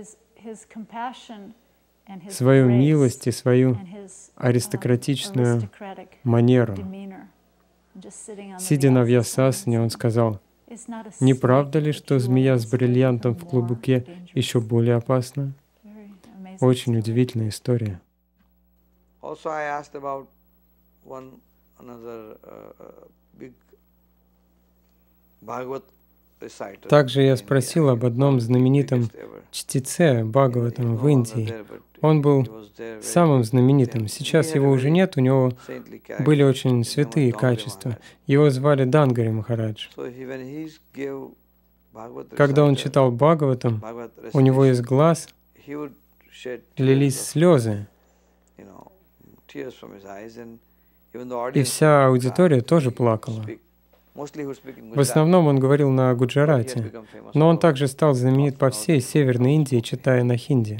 свою милость и свою аристократичную манеру. Сидя на Вьясасане, он сказал: «Не правда ли, что змея с бриллиантом в клобуке еще более опасна?» Очень удивительная история. Также я спросил об одном знаменитом чтеце Бхагаватам в Индии. Он был самым знаменитым. Сейчас его уже нет, у него были очень святые качества. Его звали Дангари Махарадж. Когда он читал Бхагаватам, у него из глаз лились слезы. И вся аудитория тоже плакала. В основном он говорил на гуджарате, но он также стал знаменит по всей Северной Индии, читая на хинди.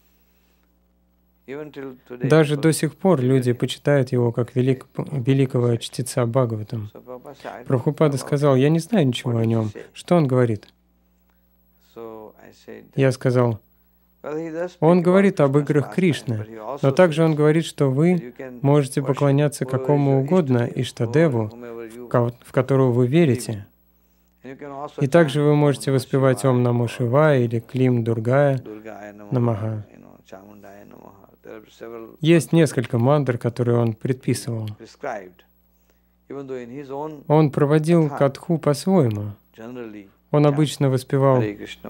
Даже до сих пор люди почитают его как велик, великого чтеца Бхагаватам. Прабхупада сказал: «Я не знаю ничего о нем. Что он говорит?» Я сказал: «Он говорит об играх Кришны, но также он говорит, что вы можете поклоняться какому угодно Иштадеву, в которого вы верите. И также вы можете воспевать Ом Намо Шивая или Клим Дургая Намаха». Есть несколько мантр, которые он предписывал. Он проводил катху по-своему. Он обычно воспевал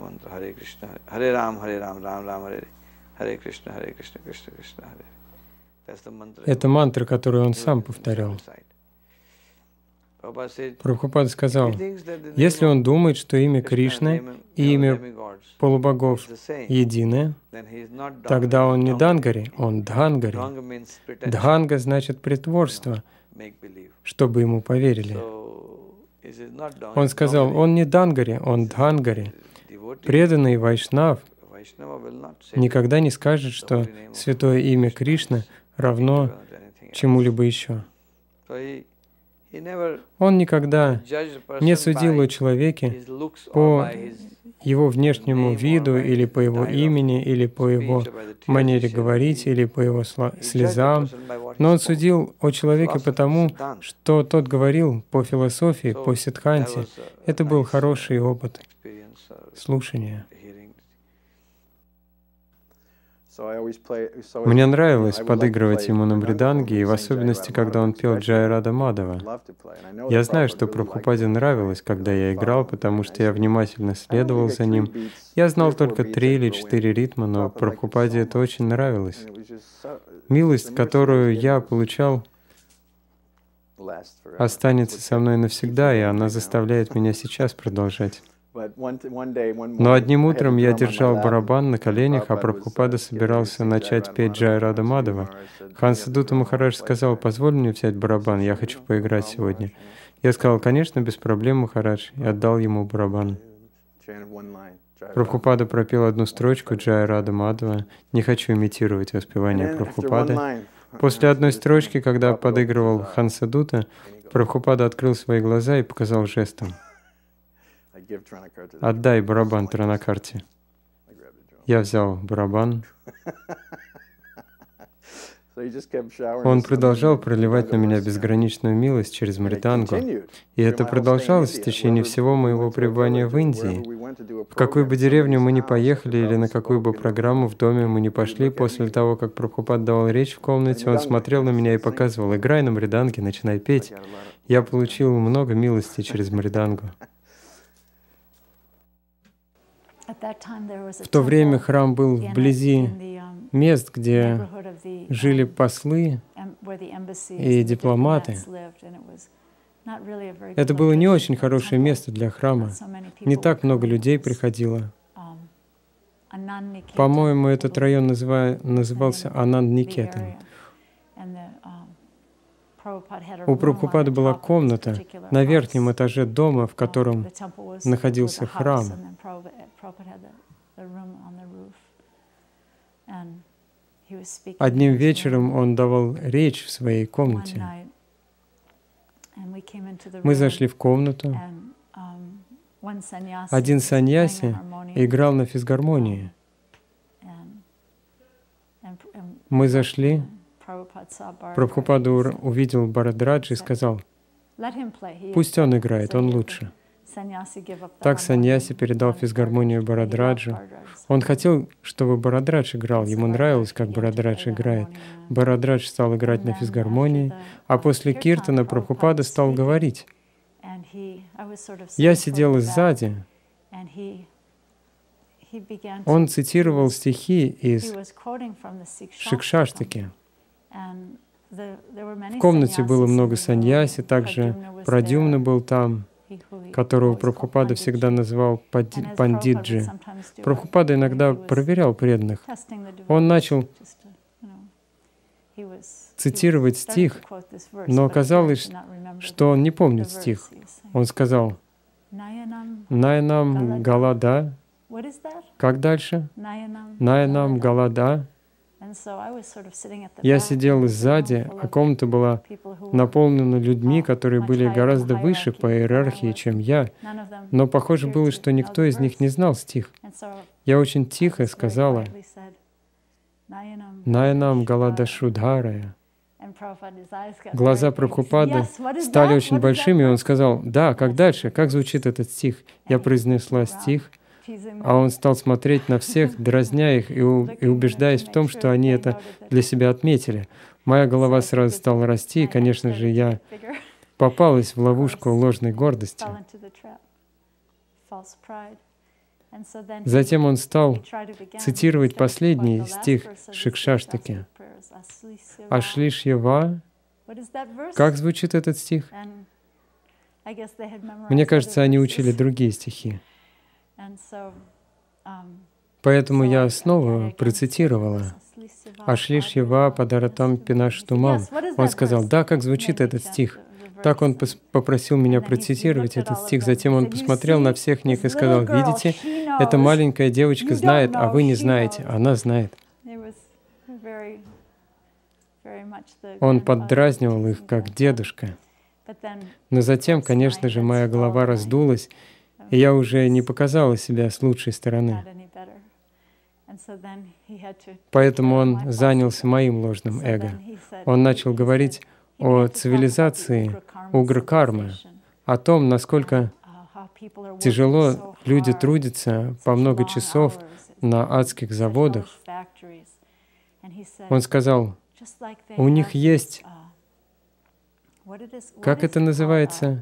это мантры, которые он сам повторял. Прабхупада сказал: если он думает, что имя Кришны и имя полубогов едины, тогда он не Дангари, он Дхангари. Дханга значит притворство, чтобы ему поверили. Он сказал: он не Дангари, он Дхангари. Преданный Вайшнав никогда не скажет, что святое имя Кришны равно чему-либо еще. Он никогда не судил о человеке по его внешнему виду, или по его имени, или по его манере говорить, или по его слезам, но он судил о человеке потому, что тот говорил по философии, по сиддханте. Это был хороший опыт слушания. Мне нравилось подыгрывать ему на мриданге, и в особенности, когда он пел Джая Рада Мадава. Я знаю, что Прабхупаде нравилось, когда я играл, потому что я внимательно следовал за ним. Я знал только три или четыре ритма, но Прабхупаде это очень нравилось. Милость, которую я получал, останется со мной навсегда, и она заставляет меня сейчас продолжать. Но одним утром я держал барабан на коленях, а Прабхупада собирался начать петь Джай Рада Мадхава. Хансадута Махарадж сказал: «Позволь мне взять барабан, я хочу поиграть сегодня». Я сказал: «Конечно, без проблем, Махарадж», и отдал ему барабан. Прабхупада пропел одну строчку Джай Рада Мадхава. Не хочу имитировать воспевание Прабхупады. После одной строчки, когда подыгрывал Хансадута, Прабхупада открыл свои глаза и показал жестом: «Отдай барабан Транакарте». Я взял барабан. Он продолжал проливать на меня безграничную милость через мридангу, и это продолжалось в течение всего моего пребывания в Индии. В какую бы деревню мы ни поехали или на какую бы программу в доме мы ни пошли, после того, как Прабхупад давал речь в комнате, он смотрел на меня и показывал: «Играй на мриданге, начинай петь». Я получил много милости через мридангу. В то время храм был вблизи мест, где жили послы и дипломаты. Это было не очень хорошее место для храма. Не так много людей приходило. По-моему, этот район называ... назывался Ананд-Никетан. У Прабхупады была комната на верхнем этаже дома, в котором находился храм. Одним вечером он давал речь в своей комнате. Мы зашли в комнату. Один саньяси играл на физгармонии. Мы зашли. Прабхупада увидел Барадраджа и сказал: «Пусть он играет, он лучше». Так саньяси передал физгармонию Барадраджу. Он хотел, чтобы Барадрадж играл, ему нравилось, как Барадрадж играет. Барадрадж стал играть на физгармонии, а после киртана Прабхупада стал говорить. Я сидел сзади. Он цитировал стихи из Шикшаштаки. В комнате было много саньяси, также Прадюмна был там, которого Прабхупада всегда называл Пандиджи. Прабхупада иногда проверял преданных. Он начал цитировать стих, но оказалось, что он не помнит стих. Он сказал: «Наянам Галада». Как дальше? «Наянам Галада». Я сидел сзади, а комната была наполнена людьми, которые были гораздо выше по иерархии, чем я, но похоже было, что никто из них не знал стих. Я очень тихо сказала: «Наянам Галада Шудхарая». Глаза Прабхупады стали очень большими, и он сказал: «Да, как дальше? Как звучит этот стих?» Я произнесла стих, а он стал смотреть на всех, дразня их и, у, и убеждаясь в том, что они это для себя отметили. Моя голова сразу стала расти, и, конечно же, я попалась в ловушку ложной гордости. Затем он стал цитировать последний стих Шикшаштаки. «Ашлишьява». Как звучит этот стих? Мне кажется, они учили другие стихи. Поэтому я снова процитировала «Ашлишьява падаратам пинаштумам». Он сказал: «Да, как звучит этот стих?» Так он попросил меня процитировать этот стих. Затем он посмотрел на всех них и сказал: «Видите, эта маленькая девочка знает, а вы не знаете. Она знает». Он поддразнивал их, как дедушка. Но затем, конечно же, моя голова раздулась, и я уже не показала себя с лучшей стороны. Поэтому он занялся моим ложным эго. Он начал говорить о цивилизации угра-кармы, о том, насколько тяжело люди трудятся по много часов на адских заводах. Он сказал: у них есть, как это называется,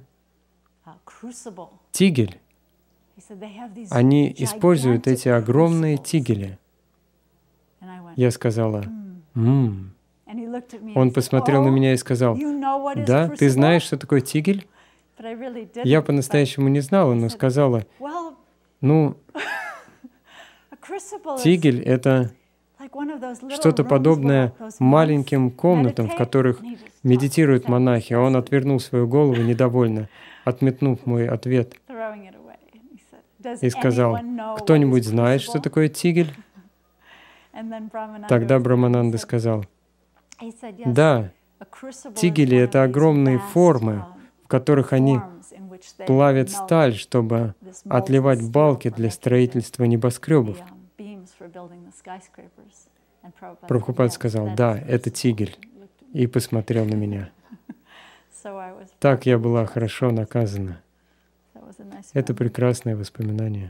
тигель. Они используют эти огромные тигели. Я сказала: «М-м». Он посмотрел на меня и сказал: «Да, ты знаешь, что такое тигель?» Я по-настоящему не знала, но сказала: Ну, тигель — это что-то подобное маленьким комнатам, в которых медитируют монахи. А он отвернул свою голову недовольно, отметнув мой ответ, и сказал: «Кто-нибудь знает, что такое тигель?» Тогда Брамананда сказал: «Да, тигели — это огромные формы, в которых они плавят сталь, чтобы отливать балки для строительства небоскребов». Прабхупад сказал: «Да, это тигель», и посмотрел на меня. Так я была хорошо наказана. Это прекрасное воспоминание.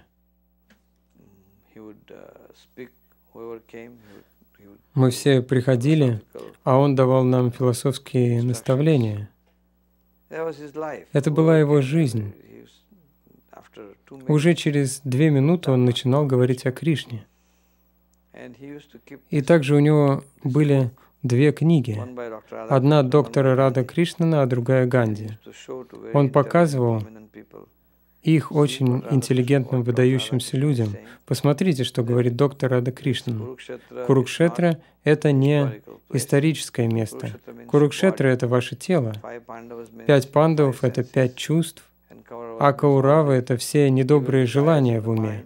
Мы все приходили, а он давал нам философские наставления. Это была его жизнь. Уже через две минуты он начинал говорить о Кришне. И также у него были две книги. Одна доктора Рада Кришнана, а другая Ганди. Он показывал их очень интеллигентным, выдающимся людям. Посмотрите, что говорит доктор Рада Кришнан. Курукшетра — это не историческое место. Курукшетра — это ваше тело. Пять пандавов — это пять чувств, а Каурава — это все недобрые желания в уме.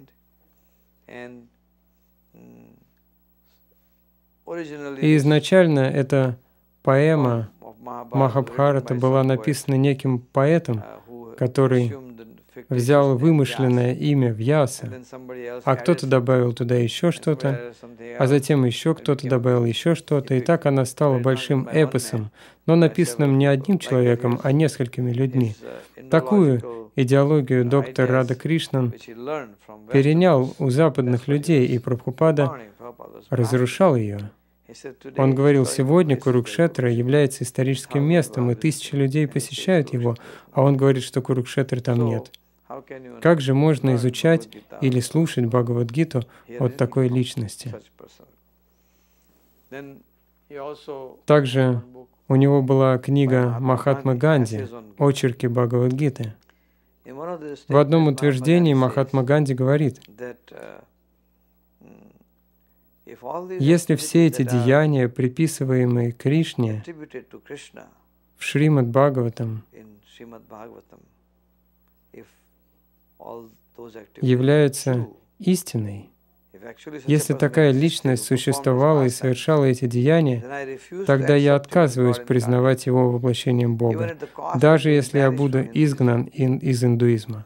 И изначально эта поэма Махабхарата была написана неким поэтом, который взял вымышленное имя Вьяса, а кто-то добавил туда еще что-то, а затем еще кто-то добавил еще что-то, и так она стала большим эпосом, но написанным не одним человеком, а несколькими людьми. Такую идеологию доктор Рада Кришнан перенял у западных людей, и Прабхупада разрушал ее. Он говорил: сегодня Курукшетра является историческим местом, и тысячи людей посещают его, а он говорит, что Курукшетры там нет. Как же можно изучать или слушать Бхагавад-гиту от такой личности? Также у него была книга Махатмы Ганди «Очерки Бхагавад-гиты». В одном утверждении Махатма Ганди говорит: если все эти деяния, приписываемые Кришне в Шримад Бхагаватам, являются истиной, если такая личность существовала и совершала эти деяния, тогда я отказываюсь признавать его воплощением Бога, даже если я буду изгнан из индуизма.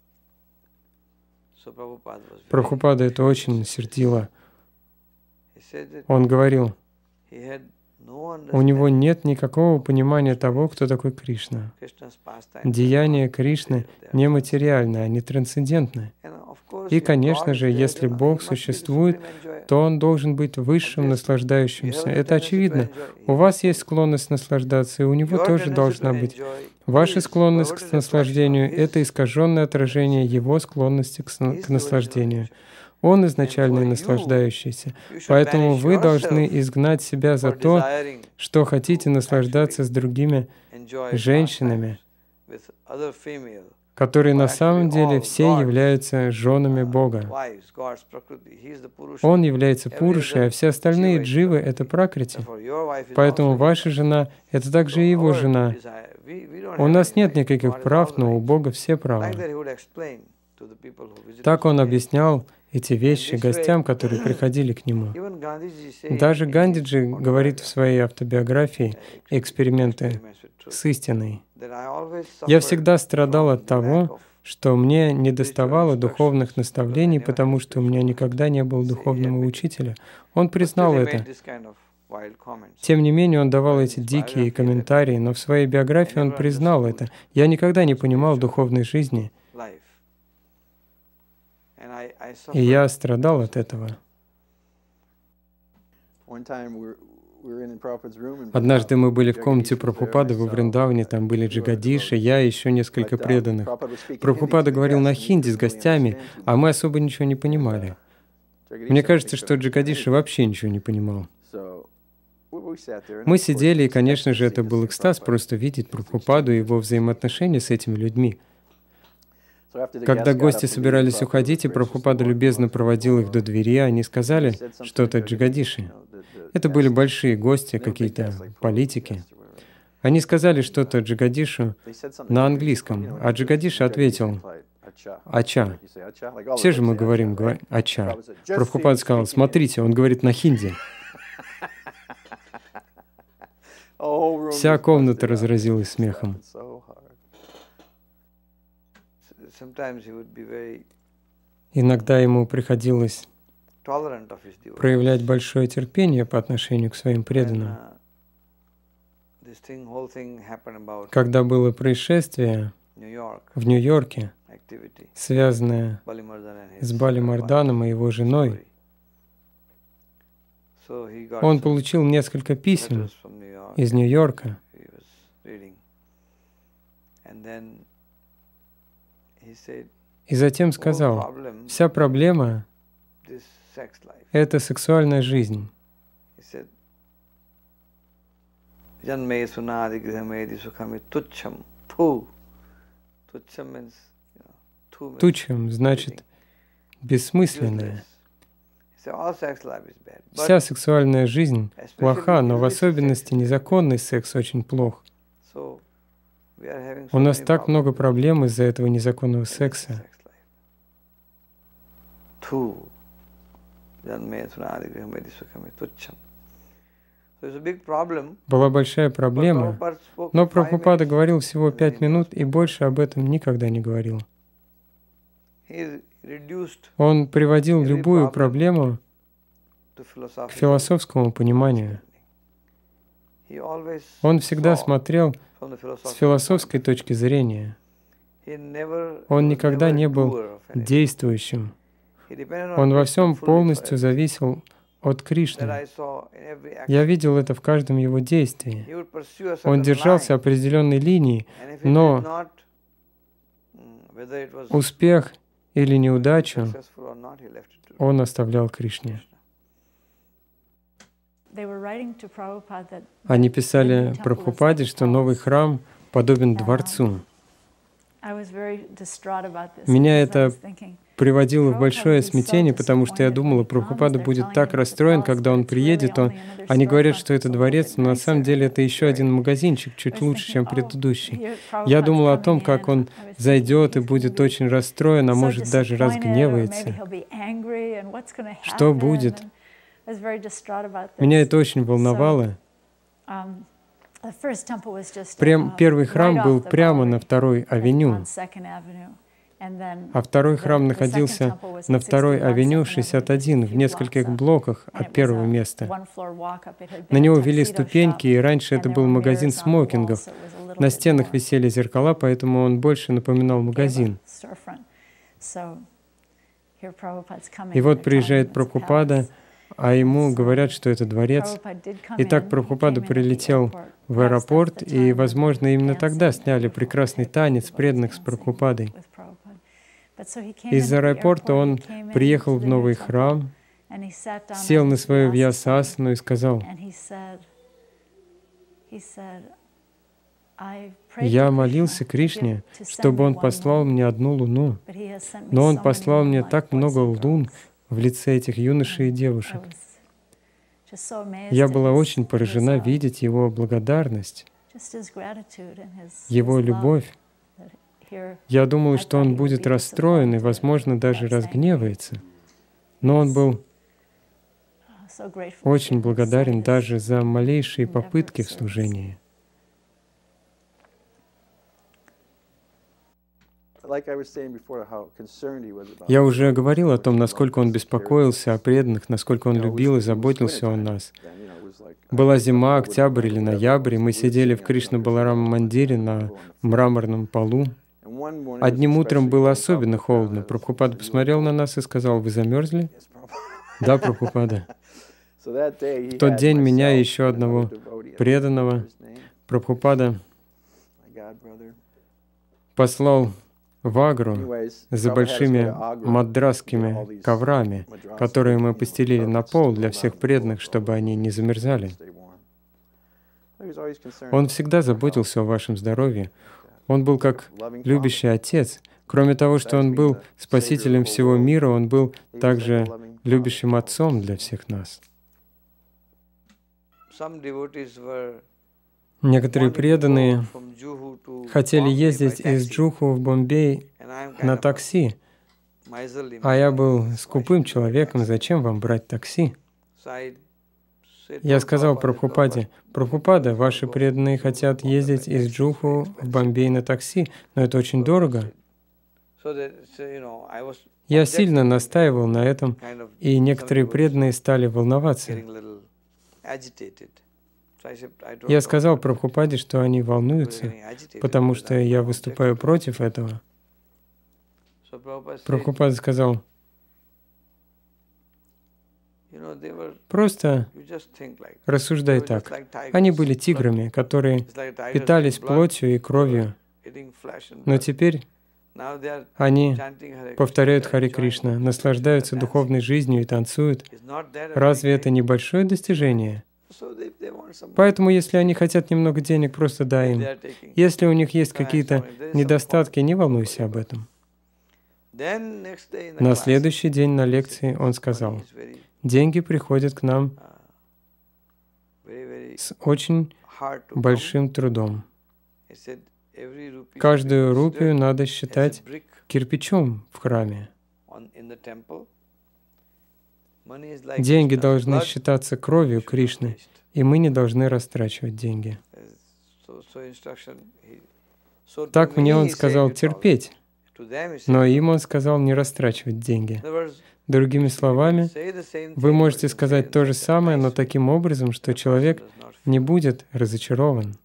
Прабхупада это очень сердило. Он говорил, у него нет никакого понимания того, кто такой Кришна. Деяния Кришны нематериальны, они трансцендентны. И, конечно же, если Бог существует, то Он должен быть высшим, наслаждающимся. Это очевидно. У вас есть склонность наслаждаться, и у Него тоже должна быть. Ваша склонность к наслаждению — это искаженное отражение Его склонности к наслаждению. Он изначально наслаждающийся. Поэтому вы должны изгнать себя за то, что хотите наслаждаться с другими женщинами, которые на самом деле все являются женами Бога. Он является Пурушей, а все остальные дживы — это Пракрити. Поэтому ваша жена — это также и его жена. У нас нет никаких прав, но у Бога все права. Так он объяснял эти вещи гостям, которые приходили к нему. Даже Гандиджи говорит в своей автобиографии «Эксперименты с истиной». «Я всегда страдал от того, что мне недоставало духовных наставлений, потому что у меня никогда не было духовного учителя». Он признал это. Тем не менее, он давал эти дикие комментарии, но в своей биографии он признал это. «Я никогда не понимал духовной жизни, и я страдал от этого». Однажды мы были в комнате Прабхупады во Вриндаване, там были Джагадиши, я и еще несколько преданных. Прабхупада говорил на хинди с гостями, а мы особо ничего не понимали. Мне кажется, что Джагадиши вообще ничего не понимал. Мы сидели, и, конечно же, это был экстаз просто видеть Прабхупаду и его взаимоотношения с этими людьми. Когда гости собирались уходить, и Прабхупада любезно проводил их до двери, они сказали что-то Джагадиши. Это были большие гости, какие-то политики. Они сказали что-то Джагадишу на английском, а Джагадиша ответил «Ача». Все же мы говорим «Ача». Прабхупада сказал: «Смотрите, он говорит на хинди». Вся комната разразилась смехом. Иногда ему приходилось проявлять большое терпение по отношению к своим преданным. Когда было происшествие в Нью-Йорке, связанное с Бали Марданом и его женой, он получил несколько писем из Нью-Йорка. И затем сказал: вся проблема — это сексуальная жизнь. Тучам значит бессмысленное. Вся сексуальная жизнь плоха, но в особенности незаконный секс очень плох. У нас так много проблем из-за этого незаконного секса. Была большая проблема, но Прабхупада говорил всего пять минут и больше об этом никогда не говорил. Он приводил любую проблему к философскому пониманию. Он всегда смотрел с философской точки зрения. Он никогда не был действующим. Он во всем полностью зависел от Кришны. Я видел это в каждом его действии. Он держался определенной линии, но успех или неудачу он оставлял Кришне. Они писали Прабхупаде, что новый храм подобен дворцу. Меня это приводило в большое смятение, потому что я думала, Прабхупада будет так расстроен, когда он приедет. Он... Они говорят, что это дворец, но на самом деле это еще один магазинчик, чуть лучше, чем предыдущий. Я думала о том, как он зайдет и будет очень расстроен, а может даже разгневается. Что будет? Меня это очень волновало. Прям, первый храм был прямо на второй авеню, а второй храм находился на второй авеню шестьдесят один, в нескольких блоках от первого места. На него вели ступеньки, и раньше это был магазин смокингов. На стенах висели зеркала, поэтому он больше напоминал магазин. И вот приезжает Прабхупада, а ему говорят, что это дворец. Итак, Прабхупада прилетел в аэропорт, и, возможно, именно тогда сняли прекрасный танец преданных с Прабхупадой. Из аэропорта он приехал в новый храм, сел на свою вьясасану и сказал: «Я молился Кришне, чтобы он послал мне одну луну, но он послал мне так много лун в лице этих юношей и девушек. Я была очень поражена видеть его благодарность, его любовь. Я думала, что он будет расстроен и, возможно, даже разгневается. Но он был очень благодарен даже за малейшие попытки в служении». Я уже говорил о том, насколько он беспокоился о преданных, насколько он любил и заботился о нас. Была зима, октябрь или ноябрь, и мы сидели в Кришна-Баларама-мандире на мраморном полу. Одним утром было особенно холодно. Прабхупада посмотрел на нас и сказал: «Вы замерзли?» «Да, Прабхупада». В тот день меня и еще одного преданного Прабхупада послал в Агру за большими мадрасскими коврами, которые мы постелили на пол для всех преданных, чтобы они не замерзали. Он всегда заботился о вашем здоровье. Он был как любящий отец, Кроме того, что Он был Спасителем всего мира, Он был также любящим Отцом для всех нас. Некоторые преданные хотели ездить из Джуху в Бомбей на такси, а я был скупым человеком, зачем вам брать такси? Я сказал Прабхупаде: Прабхупада, ваши преданные хотят ездить из Джуху в Бомбей на такси, но это очень дорого. Я сильно настаивал на этом, и некоторые преданные стали волноваться. Я сказал Прабхупаде, что они волнуются, потому что я выступаю против этого. Прабхупада сказал: просто рассуждай так. Они были тиграми, которые питались плотью и кровью, но теперь они повторяют Харе Кришна, наслаждаются духовной жизнью и танцуют. Разве это не большое достижение? Поэтому, если они хотят немного денег, просто дай им. Если у них есть какие-то недостатки, не волнуйся об этом. На следующий день на лекции он сказал: деньги приходят к нам с очень большим трудом. Каждую рупию надо считать кирпичом в храме. Деньги должны считаться кровью Кришны, и мы не должны растрачивать деньги. Так мне он сказал терпеть, но им он сказал не растрачивать деньги. Другими словами, вы можете сказать то же самое, но таким образом, что человек не будет разочарован.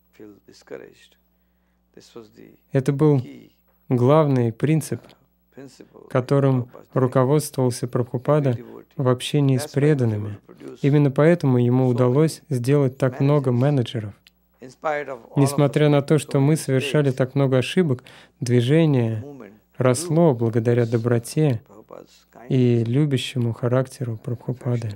Это был главный принцип, которым руководствовался Прабхупада в общении с преданными. Именно поэтому ему удалось сделать так много менеджеров. Несмотря на то, что мы совершали так много ошибок, движение росло благодаря доброте и любящему характеру Прабхупады.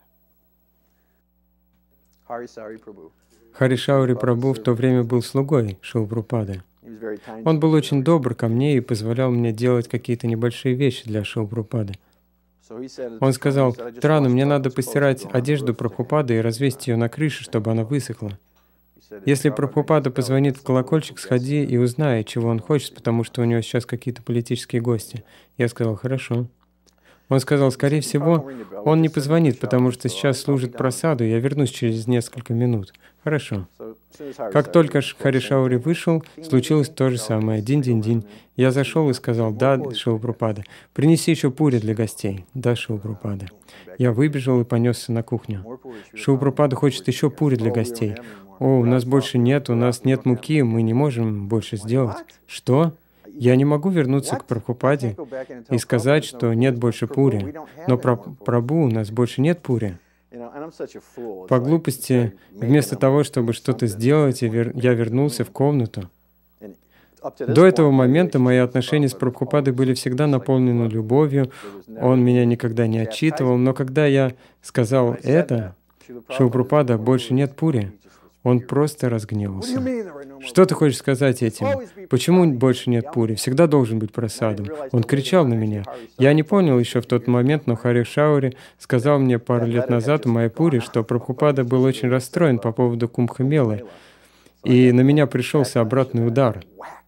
Харишаури Прабху в то время был слугой Шрила Прабхупады. Он был очень добр ко мне и позволял мне делать какие-то небольшие вещи для Шрила Прабхупады. Он сказал: «Трана, мне надо постирать одежду Прабхупады и развесить ее на крыше, чтобы она высохла. Если Прабхупада позвонит в колокольчик, сходи и узнай, чего он хочет, потому что у него сейчас какие-то политические гости». Я сказал: «Хорошо». Он сказал: «Скорее всего, он не позвонит, потому что сейчас служит прасаду, я вернусь через несколько минут». Хорошо. Как только Харишаури вышел, случилось то же самое. Динь-динь-динь. Я зашел и сказал: «Да, Шрила Прабхупада, принеси еще пури для гостей». «Да, Шрила Прабхупада». Я выбежал и понесся на кухню. «Шрила Прабхупада хочет еще пури для гостей». «О, у нас больше нет, у нас нет муки, мы не можем больше сделать». «Что? Я не могу вернуться к Прабхупаде и сказать, что нет больше пури, но про Прабху у нас больше нет пури». По глупости, вместо того, чтобы что-то сделать, я вернулся в комнату. До этого момента мои отношения с Прабхупадой были всегда наполнены любовью, он меня никогда не отчитывал, но когда я сказал это, Шрила Прабхупада, больше нет пури, он просто разгневался. «Что ты хочешь сказать этим? Почему больше нет пури? Всегда должен быть прасадом». Он кричал на меня. Я не понял еще в тот момент, но Харишаури сказал мне пару лет назад в Майяпуре, что Прабхупада был очень расстроен по поводу Кумбха-мелы, и на меня пришелся обратный удар.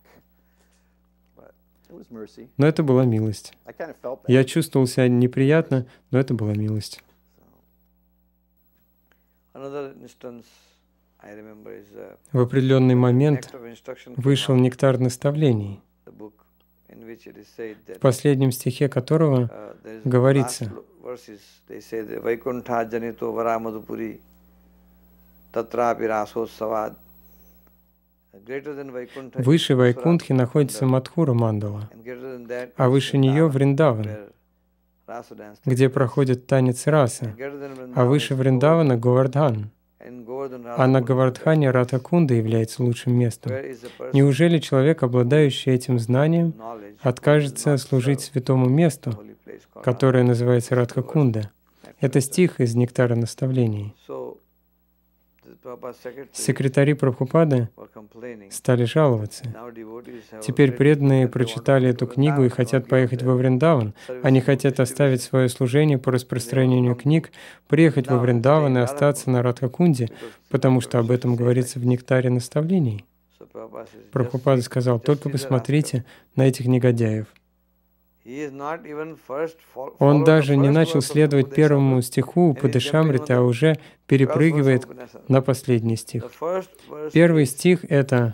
Но это была милость. Я чувствовал себя неприятно, но это была милость. В определенный момент вышел нектар наставлений, в последнем стихе которого говорится: «Выше Вайкунтхи находится Мадхура Мандала, а выше нее Вриндаван, где проходит танец расы, а выше Вриндавана Говардхан. А на Говардхане Радха-кунда является лучшим местом. Неужели человек, обладающий этим знанием, откажется служить святому месту, которое называется Радха-кунда?» Это стих из «Нектара наставлений». Секретари Прабхупады стали жаловаться. Теперь преданные прочитали эту книгу и хотят поехать во Вриндаван. Они хотят оставить свое служение по распространению книг, приехать во Вриндаван и остаться на Радхакунде, потому что об этом говорится в нектаре наставлений. Прабхупада сказал: только посмотрите на этих негодяев. Он даже не начал следовать первому стиху Упадешамриты, а уже перепрыгивает на последний стих. Первый стих — это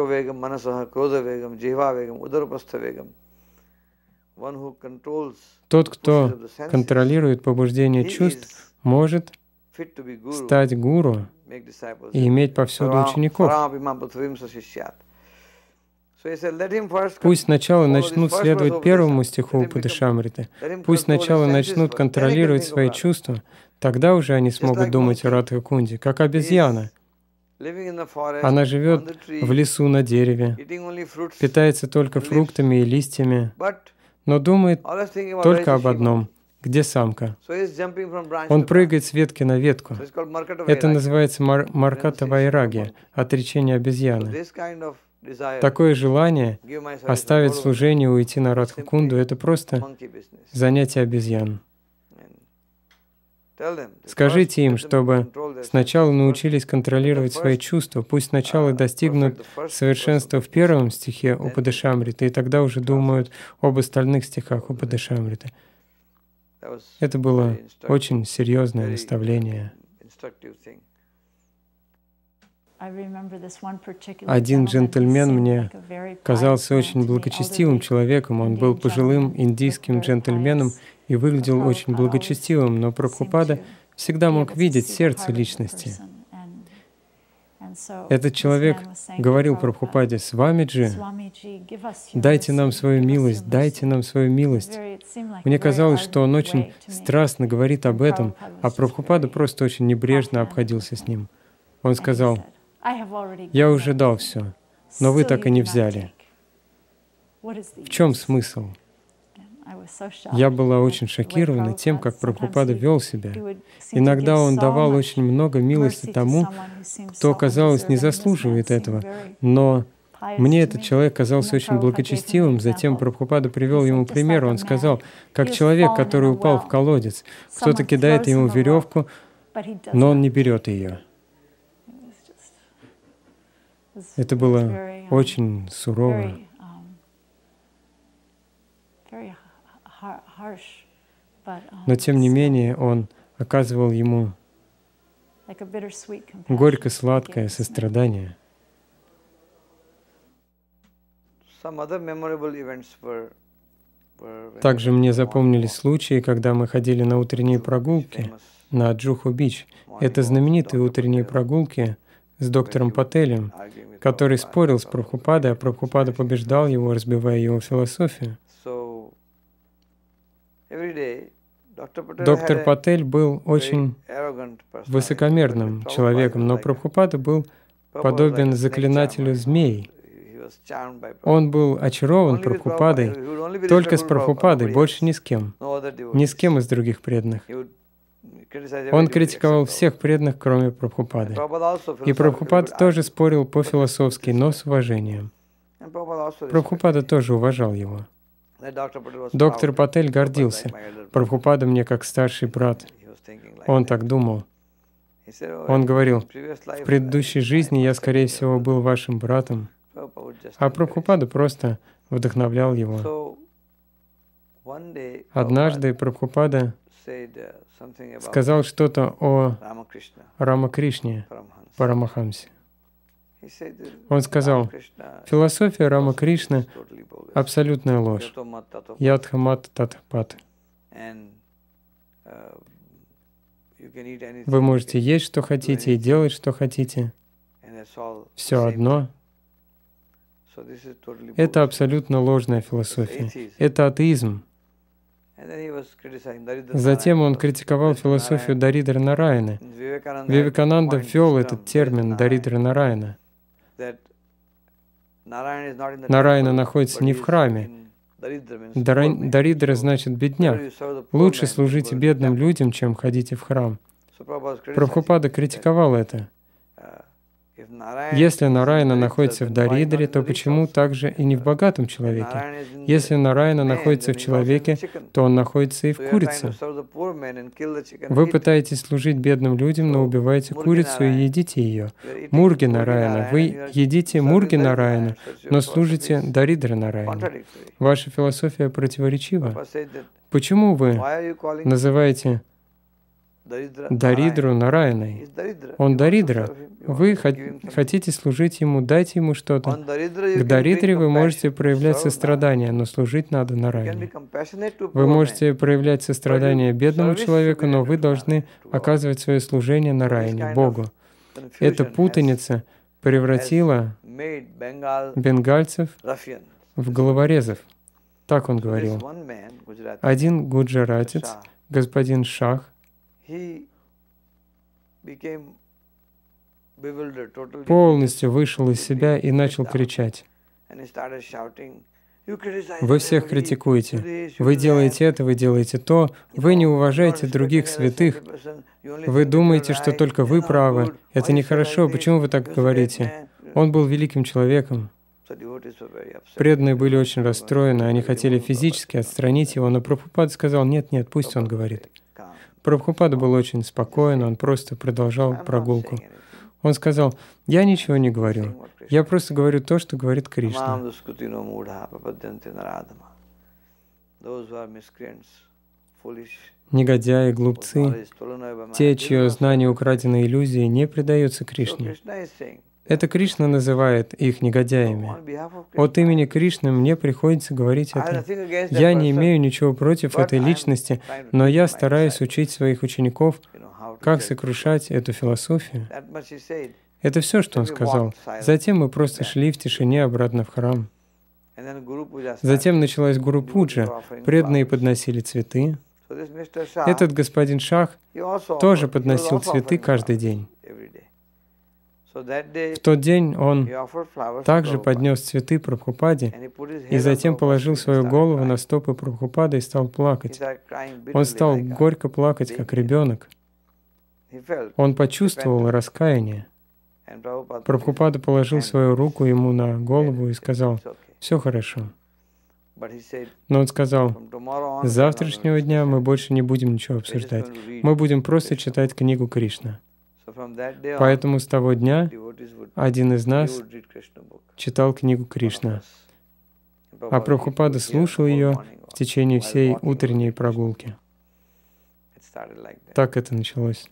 «Тот, кто контролирует побуждение чувств, может стать гуру и иметь повсюду учеников». Пусть сначала начнут следовать первому стиху Упадешамриты, пусть сначала начнут контролировать свои чувства, тогда уже они смогут думать о Радхакунде, как обезьяна. Она живет в лесу на дереве, питается только фруктами и листьями, но думает только об одном — где самка. Он прыгает с ветки на ветку. Это называется мар марката вайрагья, отречение обезьяны. Такое желание оставить служение и уйти на Радхакунду — это просто занятие обезьян. Скажите им, чтобы сначала научились контролировать свои чувства, пусть сначала достигнут совершенства в первом стихе Упадешамриты, и тогда уже думают об остальных стихах Упадешамриты. Это было очень серьезное наставление. Один джентльмен мне казался очень благочестивым человеком. Он был пожилым индийским джентльменом и выглядел очень благочестивым, но Прабхупада всегда мог видеть сердце личности. Этот человек говорил Прабхупаде: «Свамиджи, дайте нам свою милость, дайте нам свою милость». Мне казалось, что он очень страстно говорит об этом, а Прабхупада просто очень небрежно обходился с ним. Он сказал: «Я уже дал все, но вы так и не взяли. В чем смысл?» Я была очень шокирована тем, как Прабхупада вел себя. Иногда он давал очень много милости тому, кто, казалось, не заслуживает этого. Но мне этот человек казался очень благочестивым. Затем Прабхупада привел ему пример. Он сказал, как человек, который упал в колодец. Кто-то кидает ему веревку, но он не берет ее. Это было очень сурово. Но тем не менее он оказывал ему горько-сладкое сострадание. Также мне запомнились случаи, когда мы ходили на утренние прогулки на Джуху-Бич. Это знаменитые утренние прогулки с доктором Пателем, который спорил с Прабхупадой, а Прабхупада побеждал его, разбивая его философию. Доктор Патель был очень высокомерным человеком, но Прабхупада был подобен заклинателю змей. Он был очарован Прабхупадой, только с Прабхупадой, больше ни с кем, ни с кем из других преданных. Он критиковал всех преданных, кроме Прабхупады. И Прабхупада тоже спорил по-философски, но с уважением. Прабхупада тоже уважал его. Доктор Патель гордился. Прабхупада мне как старший брат. Он так думал. Он говорил: в предыдущей жизни я, скорее всего, был вашим братом. А Прабхупада просто вдохновлял его. Однажды Прабхупада сказал что-то о Рамакришне, Парамахамсе. Он сказал: философия Рамакришны — абсолютная ложь. Ядхамат татхпат. Вы можете есть, что хотите, и делать, что хотите. Все одно. Это абсолютно ложная философия. Это атеизм. Затем он критиковал философию Даридра Нараяны. Вивекананда ввел этот термин Даридра Нараяна. Нараяна находится не в храме. Даридра значит бедняк. Лучше служите бедным людям, чем ходите в храм. Прабхупада критиковал это. Если Нараяна находится в Даридре, то почему также и не в богатом человеке? Если Нараяна находится в человеке, то он находится и в курице. Вы пытаетесь служить бедным людям, но убиваете курицу и едите ее. Мурги Нараяна. Вы едите Мурги Нараяна, но служите Даридра Нараяна. Ваша философия противоречива. Почему вы называете Даридру Нараяной? Он Даридра. Вы хотите служить ему, дайте ему что-то. К Даридре вы можете проявлять сострадание, но служить надо Нараяне. Вы можете проявлять сострадание бедному человеку, но вы должны оказывать свое служение Нараяне, Богу. Эта путаница превратила бенгальцев в головорезов. Так он говорил. Один гуджаратец, господин Шах, полностью вышел из себя и начал кричать. Вы всех критикуете. Вы делаете это, вы делаете то. Вы не уважаете других святых. Вы думаете, что только вы правы. Это нехорошо. Почему вы так говорите? Он был великим человеком. Преданные были очень расстроены. Они хотели физически отстранить его, но Прабхупада сказал, нет, нет, пусть он говорит. Прабхупада был очень спокоен, он просто продолжал прогулку. Он сказал, я ничего не говорю, я просто говорю то, что говорит Кришна. Негодяи, глупцы, те, чье знание украдено иллюзией, не предаются Кришне. Это Кришна называет их негодяями. От имени Кришны мне приходится говорить это. Я не имею ничего против этой личности, но я стараюсь учить своих учеников, как сокрушать эту философию. Это все, что он сказал. Затем мы просто шли в тишине обратно в храм. Затем началась Гуру Пуджа. Преданные подносили цветы. Этот господин Шах тоже подносил цветы каждый день. В тот день он также поднес цветы Прабхупаде и затем положил свою голову на стопы Прабхупады и стал плакать. Он стал горько плакать, как ребенок. Он почувствовал раскаяние. Прабхупада положил свою руку ему на голову и сказал, «Все хорошо». Но он сказал, «С завтрашнего дня мы больше не будем ничего обсуждать. Мы будем просто читать книгу Кришна». Поэтому с того дня один из нас читал книгу Кришна, а Прабхупада слушал ее в течение всей утренней прогулки. Так это началось.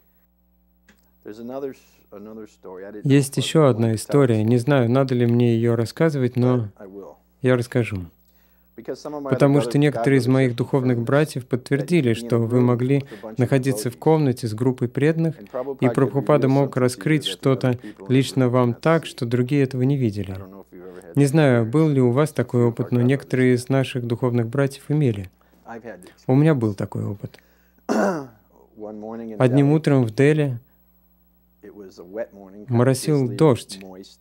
Есть еще одна история. Не знаю, надо ли мне ее рассказывать, но я расскажу. Потому что некоторые из моих духовных братьев подтвердили, что вы могли находиться в комнате с группой преданных, и Прабхупада мог раскрыть что-то лично вам так, что другие этого не видели. Не знаю, был ли у вас такой опыт, но некоторые из наших духовных братьев имели. У меня был такой опыт. Одним утром в Дели моросил дождь,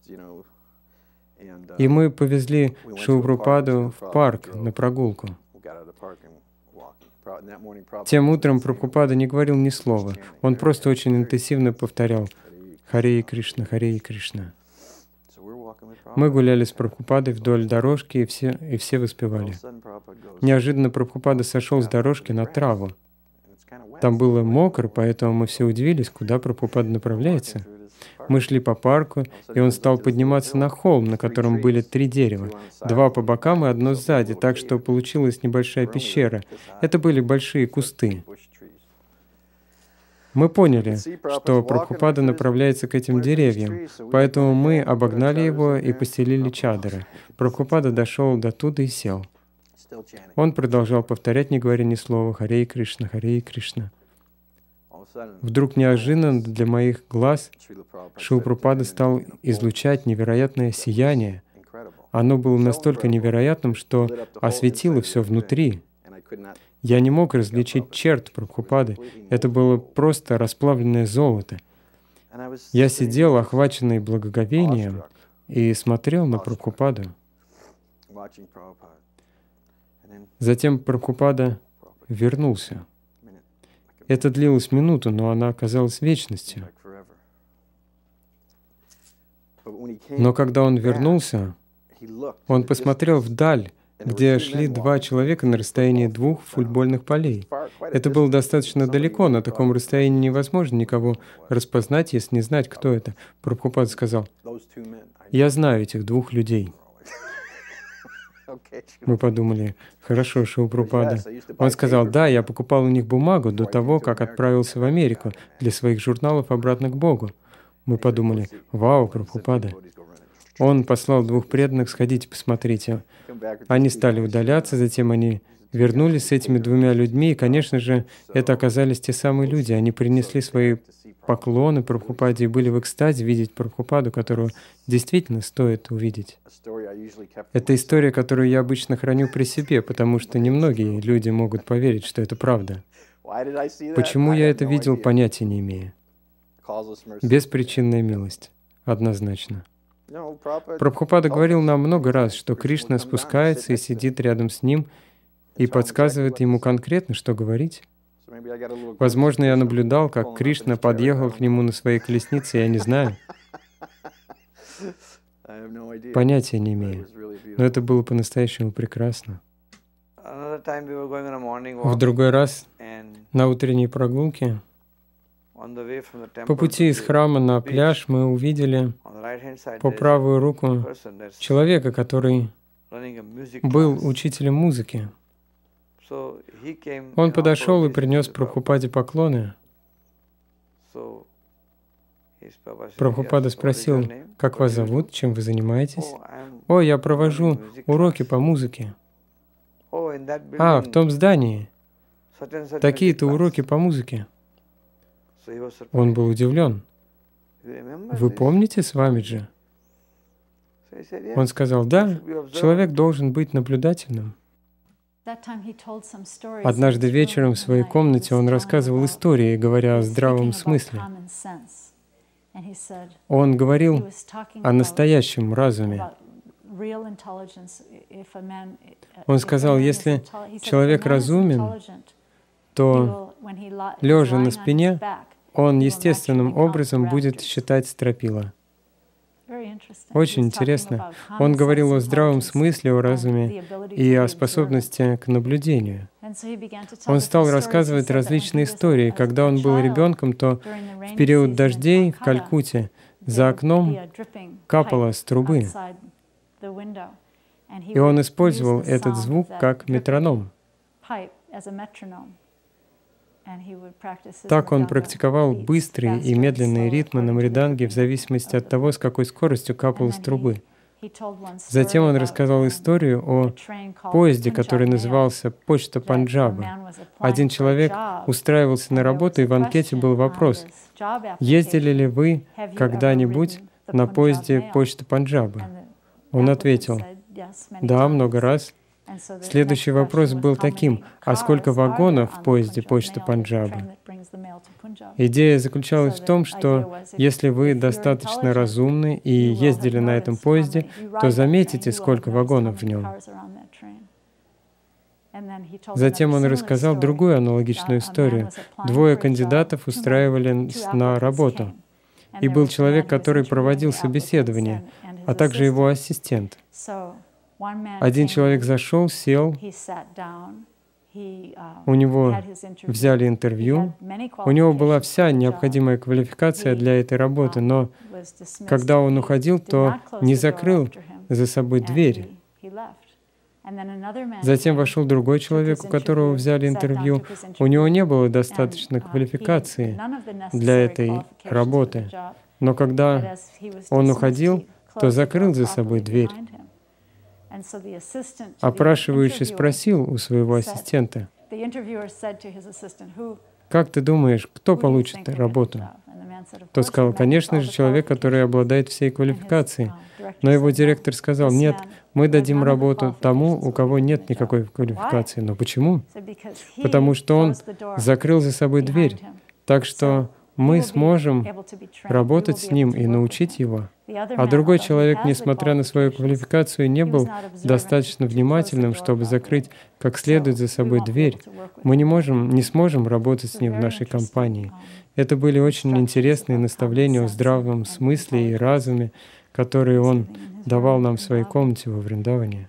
и мы повезли Шрилу Прабхупаду в парк на прогулку. Тем утром Прабхупада не говорил ни слова. Он просто очень интенсивно повторял «Харе Кришна, Харе Кришна». Мы гуляли с Прабхупадой вдоль дорожки, и все, и все воспевали. Неожиданно Прабхупада сошел с дорожки на траву. Там было мокро, поэтому мы все удивились, куда Прабхупада направляется. Мы шли по парку, и он стал подниматься на холм, на котором были три дерева, два по бокам и одно сзади, так что получилась небольшая пещера. Это были большие кусты. Мы поняли, что Прабхупада направляется к этим деревьям, поэтому мы обогнали его и постелили чадры. Прабхупада дошел до туда и сел. Он продолжал повторять, не говоря ни слова, «Харе Кришна, Харе Кришна». Вдруг неожиданно для моих глаз Шрила Прабхупада стал излучать невероятное сияние. Оно было настолько невероятным, что осветило все внутри. Я не мог различить черт Прабхупады. Это было просто расплавленное золото. Я сидел, охваченный благоговением, и смотрел на Прабхупаду. Затем Прабхупада вернулся. Это длилось минуту, но она оказалась вечностью. Но когда он вернулся, он посмотрел вдаль, где шли два человека на расстоянии двух футбольных полей. Это было достаточно далеко, на таком расстоянии невозможно никого распознать, если не знать, кто это. Прабхупада сказал: «Я знаю этих двух людей». Мы подумали: хорошо, Шрила Прабхупада. Он сказал: «Да, я покупал у них бумагу до того, как отправился в Америку для своих журналов обратно к Богу». Мы подумали: «Вау, Прабхупада». Он послал двух преданных: «Сходите, посмотрите». Они стали удаляться, затем они вернулись с этими двумя людьми, и, конечно же, это оказались те самые люди. Они принесли свои поклоны Прабхупаде и были в экстазе видеть Прабхупаду, которого действительно стоит увидеть. Это история, которую я обычно храню при себе, потому что немногие люди могут поверить, что это правда. Почему я это видел, понятия не имею. Беспричинная милость. Однозначно. Прабхупада говорил нам много раз, что Кришна спускается и сидит рядом с ним и подсказывает ему конкретно, что говорить. Возможно, я наблюдал, как Кришна подъехал к нему на своей колеснице, я не знаю. Понятия не имею. Но это было по-настоящему прекрасно. В другой раз, на утренней прогулке, по пути из храма на пляж, мы увидели по правую руку человека, который был учителем музыки. Он подошел и принес Прабхупаде поклоны. Прабхупада спросил: «Как вас зовут? Чем вы занимаетесь?» «О, я провожу уроки по музыке». «А, в том здании. Такие-то уроки по музыке». Он был удивлен. «Вы помните Свамиджи?» Он сказал: «Да, человек должен быть наблюдательным». Однажды вечером в своей комнате он рассказывал истории, говоря о здравом смысле. Он говорил о настоящем разуме. Он сказал: если человек разумен, то, лежа на спине, он естественным образом будет считать стропила. Очень интересно. Он говорил о здравом смысле, о разуме и о способности к наблюдению. Он стал рассказывать различные истории. Когда он был ребенком, то в период дождей в Калькутте за окном капало с трубы. И он использовал этот звук как метроном. Так он практиковал быстрые и медленные ритмы на мриданге в зависимости от того, с какой скоростью капал из трубы. Затем он рассказал историю о поезде, который назывался «Почта Панджаба». Один человек устраивался на работу, и в анкете был вопрос: «Ездили ли вы когда-нибудь на поезде Почта Панджаба?» Он ответил: «Да, много раз». Следующий вопрос был таким: а сколько вагонов в поезде Почта Панджаба? Идея заключалась в том, что если вы достаточно разумны и ездили на этом поезде, то заметите, сколько вагонов в нем. Затем он рассказал другую аналогичную историю. Двое кандидатов устраивались на работу, и был человек, который проводил собеседование, а также его ассистент. Один человек зашел, сел, у него взяли интервью, у него была вся необходимая квалификация для этой работы, но когда он уходил, то не закрыл за собой дверь. Затем вошел другой человек, у которого взяли интервью. У него не было достаточно квалификации для этой работы, но когда он уходил, то закрыл за собой дверь. Опрашивающий спросил у своего ассистента: «Как ты думаешь, кто получит работу?» Тот сказал: «Конечно же, человек, который обладает всей квалификацией». Но его директор сказал: «Нет, мы дадим работу тому, у кого нет никакой квалификации». Но почему? Потому что он закрыл за собой дверь. Так что мы сможем работать с ним и научить его. А другой человек, несмотря на свою квалификацию, не был достаточно внимательным, чтобы закрыть как следует за собой дверь. Мы не можем, не сможем работать с ним в нашей компании. Это были очень интересные наставления о здравом смысле и разуме, которые Он давал нам в своей комнате во Вриндаване.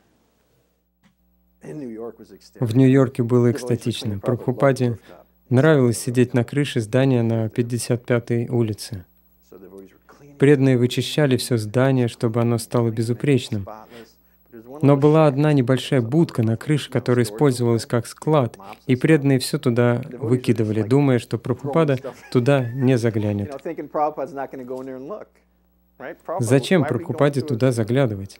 В Нью-Йорке было экстатично. Прабхупаде нравилось сидеть на крыше здания на пятьдесят пятой улице. Преданные вычищали все здание, чтобы оно стало безупречным. Но была одна небольшая будка на крыше, которая использовалась как склад, и преданные все туда выкидывали, думая, что Прабхупада туда не заглянет. Зачем Прабхупаде туда заглядывать?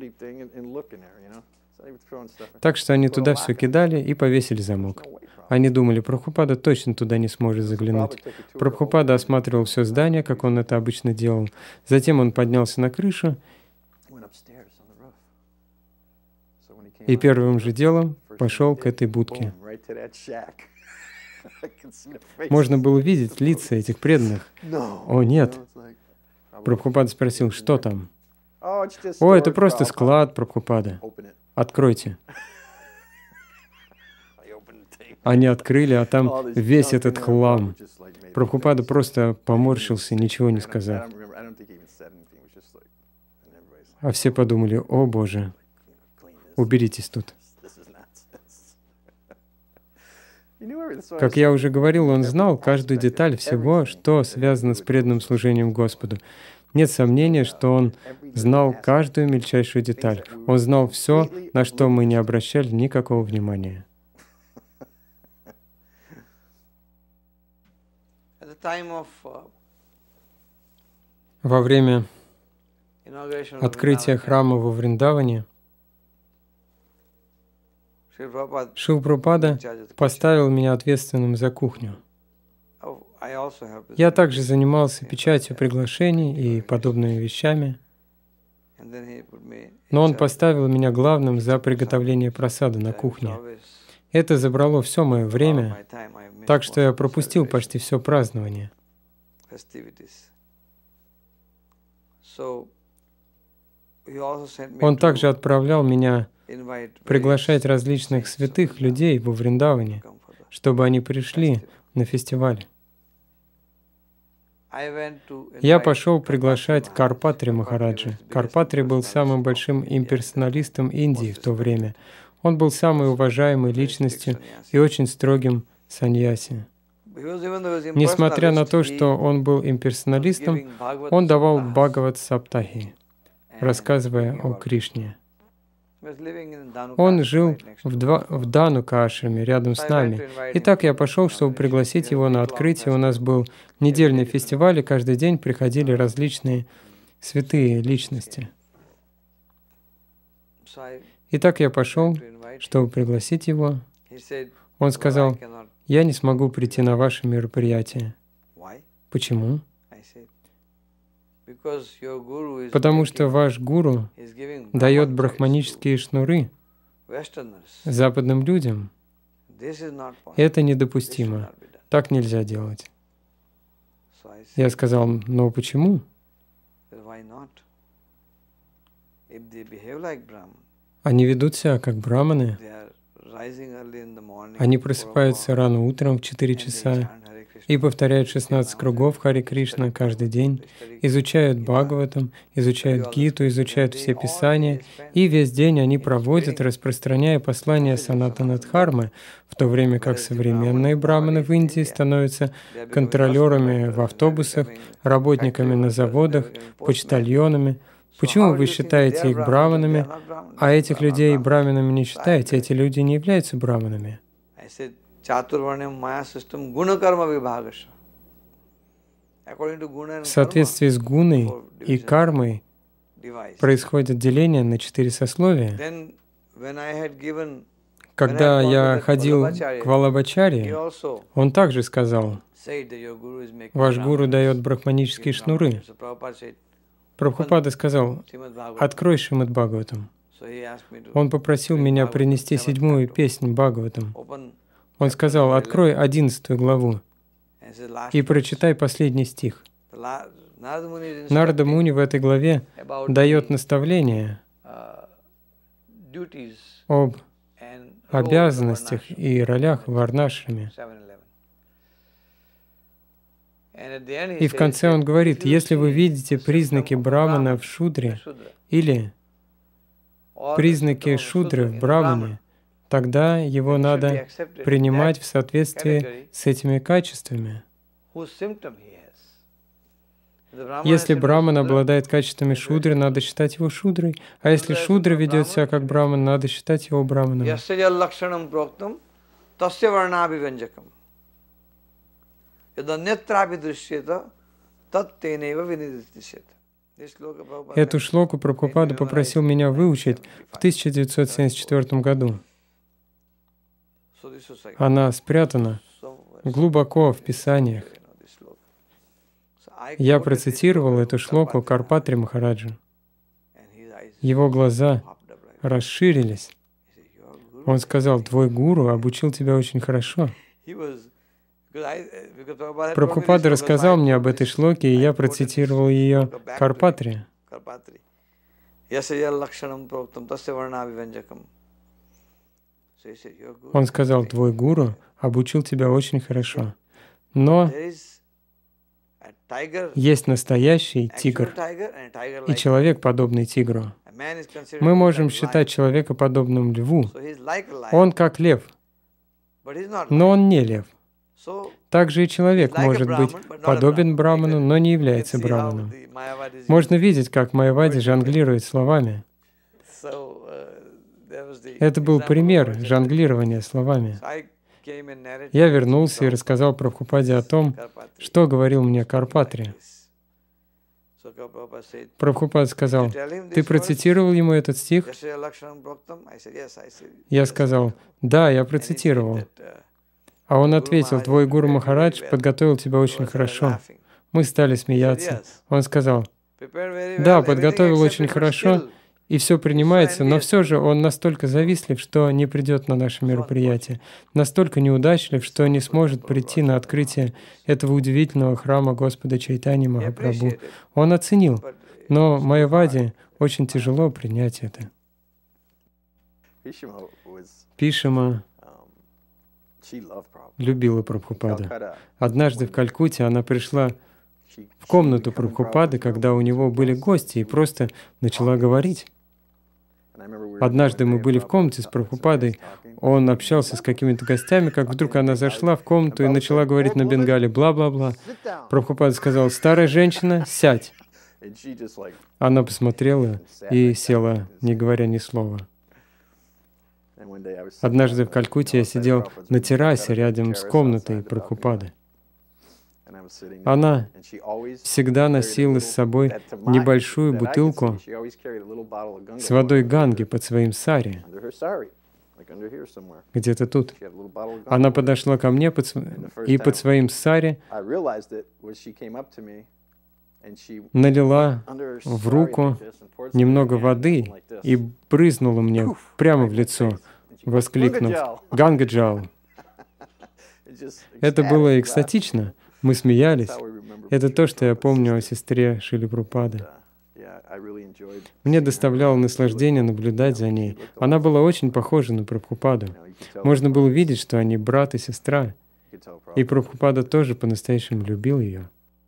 Так что они туда все кидали и повесили замок. Они думали, Прабхупада точно туда не сможет заглянуть. Прабхупада осматривал все здание, как он это обычно делал. Затем он поднялся на крышу, и первым же делом пошел к этой будке. Можно было видеть лица этих преданных. О, нет. Прабхупада спросил, что там? О, это просто склад, Прабхупада. Откройте. Они открыли, а там весь этот хлам. Прабхупада просто поморщился, ничего не сказав. А все подумали, о Боже, уберитесь тут. Как я уже говорил, он знал каждую деталь всего, что связано с преданным служением Господу. Нет сомнения, что он знал каждую мельчайшую деталь. Он знал все, на что мы не обращали никакого внимания. Во время открытия храма во Вриндаване Шрила Прабхупада поставил меня ответственным за кухню. Я также занимался печатью приглашений и подобными вещами, но он поставил меня главным за приготовление прасада на кухне. Это забрало все мое время, так что я пропустил почти все празднование. Он также отправлял меня приглашать различных святых людей во Вриндаване, чтобы они пришли на фестиваль. Я пошел приглашать Карпатри Махараджа. Карпатри был самым большим имперсоналистом Индии в то время. Он был самой уважаемой личностью и очень строгим саньяси. Несмотря на то, что он был имперсоналистом, он давал Бхагават Саптахи, рассказывая о Кришне. Он жил в, два, в Данука-ашраме рядом с нами. Итак, я пошел, чтобы пригласить его на открытие. У нас был недельный фестиваль, и каждый день приходили различные святые личности. Итак, я пошел, чтобы пригласить его. Он сказал, я не смогу прийти на ваше мероприятие. Почему? Потому что ваш гуру дает брахманические шнуры западным людям. Это недопустимо. Так нельзя делать. Я сказал, но почему? Они ведут себя как браманы. Они просыпаются рано утром в четыре часа и повторяют шестнадцать кругов Харе Кришна каждый день, изучают Бхагаватам, изучают Гиту, изучают все Писания, и весь день они проводят, распространяя послания Санатана Дхармы, в то время как современные браманы в Индии становятся контролерами в автобусах, работниками на заводах, почтальонами. Почему вы считаете их браманами, а этих людей браманами не считаете? Эти люди не являются браманами. В соответствии с гуной и кармой происходит деление на четыре сословия. Когда я ходил к Валабхачарье, он также сказал, ваш гуру дает брахманические шнуры. Прабхупада сказал, открой Шримад Бхагаватам. Он попросил меня принести седьмую песнь Бхагаватам. Он сказал, открой одиннадцатую главу и прочитай последний стих. Нарада Муни в этой главе дает наставление об обязанностях и ролях в варнашраме. И в конце он говорит, если вы видите признаки брамана в шудре или признаки шудры в брамане, тогда его надо принимать в соответствии с этими качествами. Если браман обладает качествами шудры, надо считать его шудрой, а если шудра ведет себя как браман, надо считать его браманом. Эту шлоку Прабхупада попросил меня выучить в тысяча девятьсот семьдесят четвёртом году. Она спрятана глубоко в Писаниях. Я процитировал эту шлоку Карпатри Махараджу. Его глаза расширились. Он сказал, твой гуру обучил тебя очень хорошо. Прабхупада рассказал мне об этой шлоке, и я процитировал ее Карпатри. Он сказал, твой гуру обучил тебя очень хорошо. Но есть настоящий тигр и человек, подобный тигру. Мы можем считать человека подобным льву. Он как лев, но он не лев. Также и человек может быть подобен браману, но не является браманом. Можно видеть, как Майявади жонглирует словами. Это был пример жонглирования словами. Я вернулся и рассказал Прабхупаде о том, что говорил мне Карпатри. Прабхупада сказал, ты процитировал ему этот стих? Я сказал, да, я процитировал. А он ответил, твой гуру Махарадж подготовил тебя очень хорошо. Мы стали смеяться. Он сказал, да, подготовил очень хорошо, и все принимается, но все же он настолько завистлив, что не придет на наше мероприятие, настолько неудачлив, что не сможет прийти на открытие этого удивительного храма Господа Чайтаньи Махапрабху. Он оценил, но Майявади очень тяжело принять это. Пишима любила Прабхупаду. Однажды в Калькутте она пришла в комнату Прабхупады, когда у него были гости, и просто начала говорить. Однажды мы были в комнате с Прабхупадой, он общался с какими-то гостями, как вдруг она зашла в комнату и начала говорить на бенгале бла-бла-бла. Прабхупада сказал, старая женщина, сядь. Она посмотрела и села, не говоря ни слова. Однажды в Калькутте я сидел на террасе рядом с комнатой Прабхупады. Она всегда носила с собой небольшую бутылку с водой Ганги под своим сари, где-то тут. Она подошла ко мне под, и под своим сари налила в руку немного воды и брызнула мне прямо в лицо, воскликнув «Гангаджал». Это было экстатично. Мы смеялись. Это то, что я помню о сестре Шрилы Прабхупады. Мне доставляло наслаждение наблюдать за ней. Она была очень похожа на Прабхупаду. Можно было видеть, что они брат и сестра. И Прабхупада тоже по-настоящему любил ее.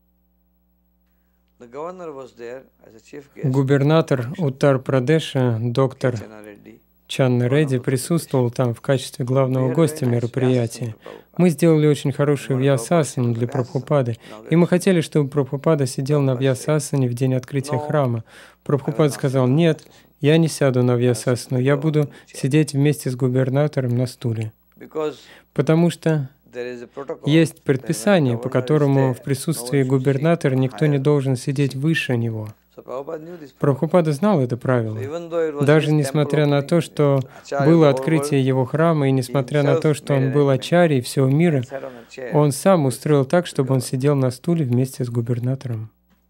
Губернатор Уттар-Прадеша, доктор Чанна Редди, присутствовал там в качестве главного гостя мероприятия. Мы сделали очень хорошую вьясасану для Прабхупады, и мы хотели, чтобы Прабхупада сидел на вьясасане в день открытия храма. Прабхупада сказал, нет, я не сяду на вьясасану, я буду сидеть вместе с губернатором на стуле. Потому что есть предписание, по которому в присутствии губернатора никто не должен сидеть выше него. Прабхупада знал это правило. Даже несмотря на то, что было открытие его храма, и несмотря на то, что он был ачарьей всего мира, он сам устроил так, чтобы он сидел на стуле вместе с губернатором.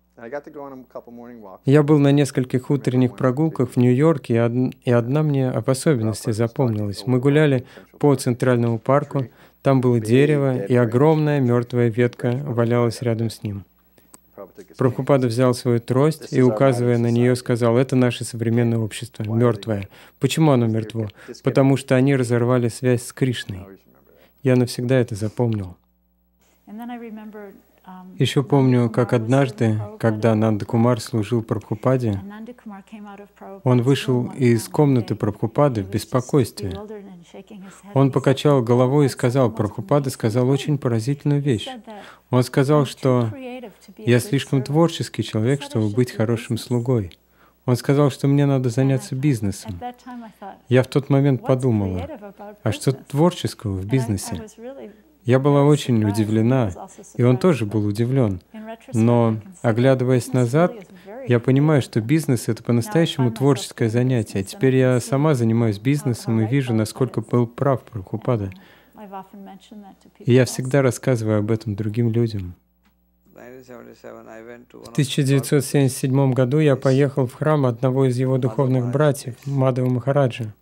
Я был на нескольких утренних прогулках в Нью-Йорке, и, од... и одна мне об особенности запомнилась. Мы гуляли по Центральному парку, там было дерево, и огромная мертвая ветка валялась рядом с ним. Прабхупада взял свою трость и, указывая на нее, сказал, это наше современное общество, мертвое. Почему оно мертво? Потому что они разорвали связь с Кришной. Я навсегда это запомнил. Еще помню, как однажды, когда Нанда Кумар служил Прабхупаде, он вышел из комнаты Прабхупады в беспокойстве. Он покачал головой и сказал, Прабхупада сказал очень поразительную вещь. Он сказал, что я слишком творческий человек, чтобы быть хорошим слугой. Он сказал, что мне надо заняться бизнесом. Я в тот момент подумала, а что творческого в бизнесе? Я была очень удивлена, и он тоже был удивлен. Но, оглядываясь назад, я понимаю, что бизнес — это по-настоящему творческое занятие. Теперь я сама занимаюсь бизнесом и вижу, насколько был прав Прабхупада. И я всегда рассказываю об этом другим людям. В тысяча девятьсот семьдесят седьмом году я поехал в храм одного из его духовных братьев, Мадхава Махараджа.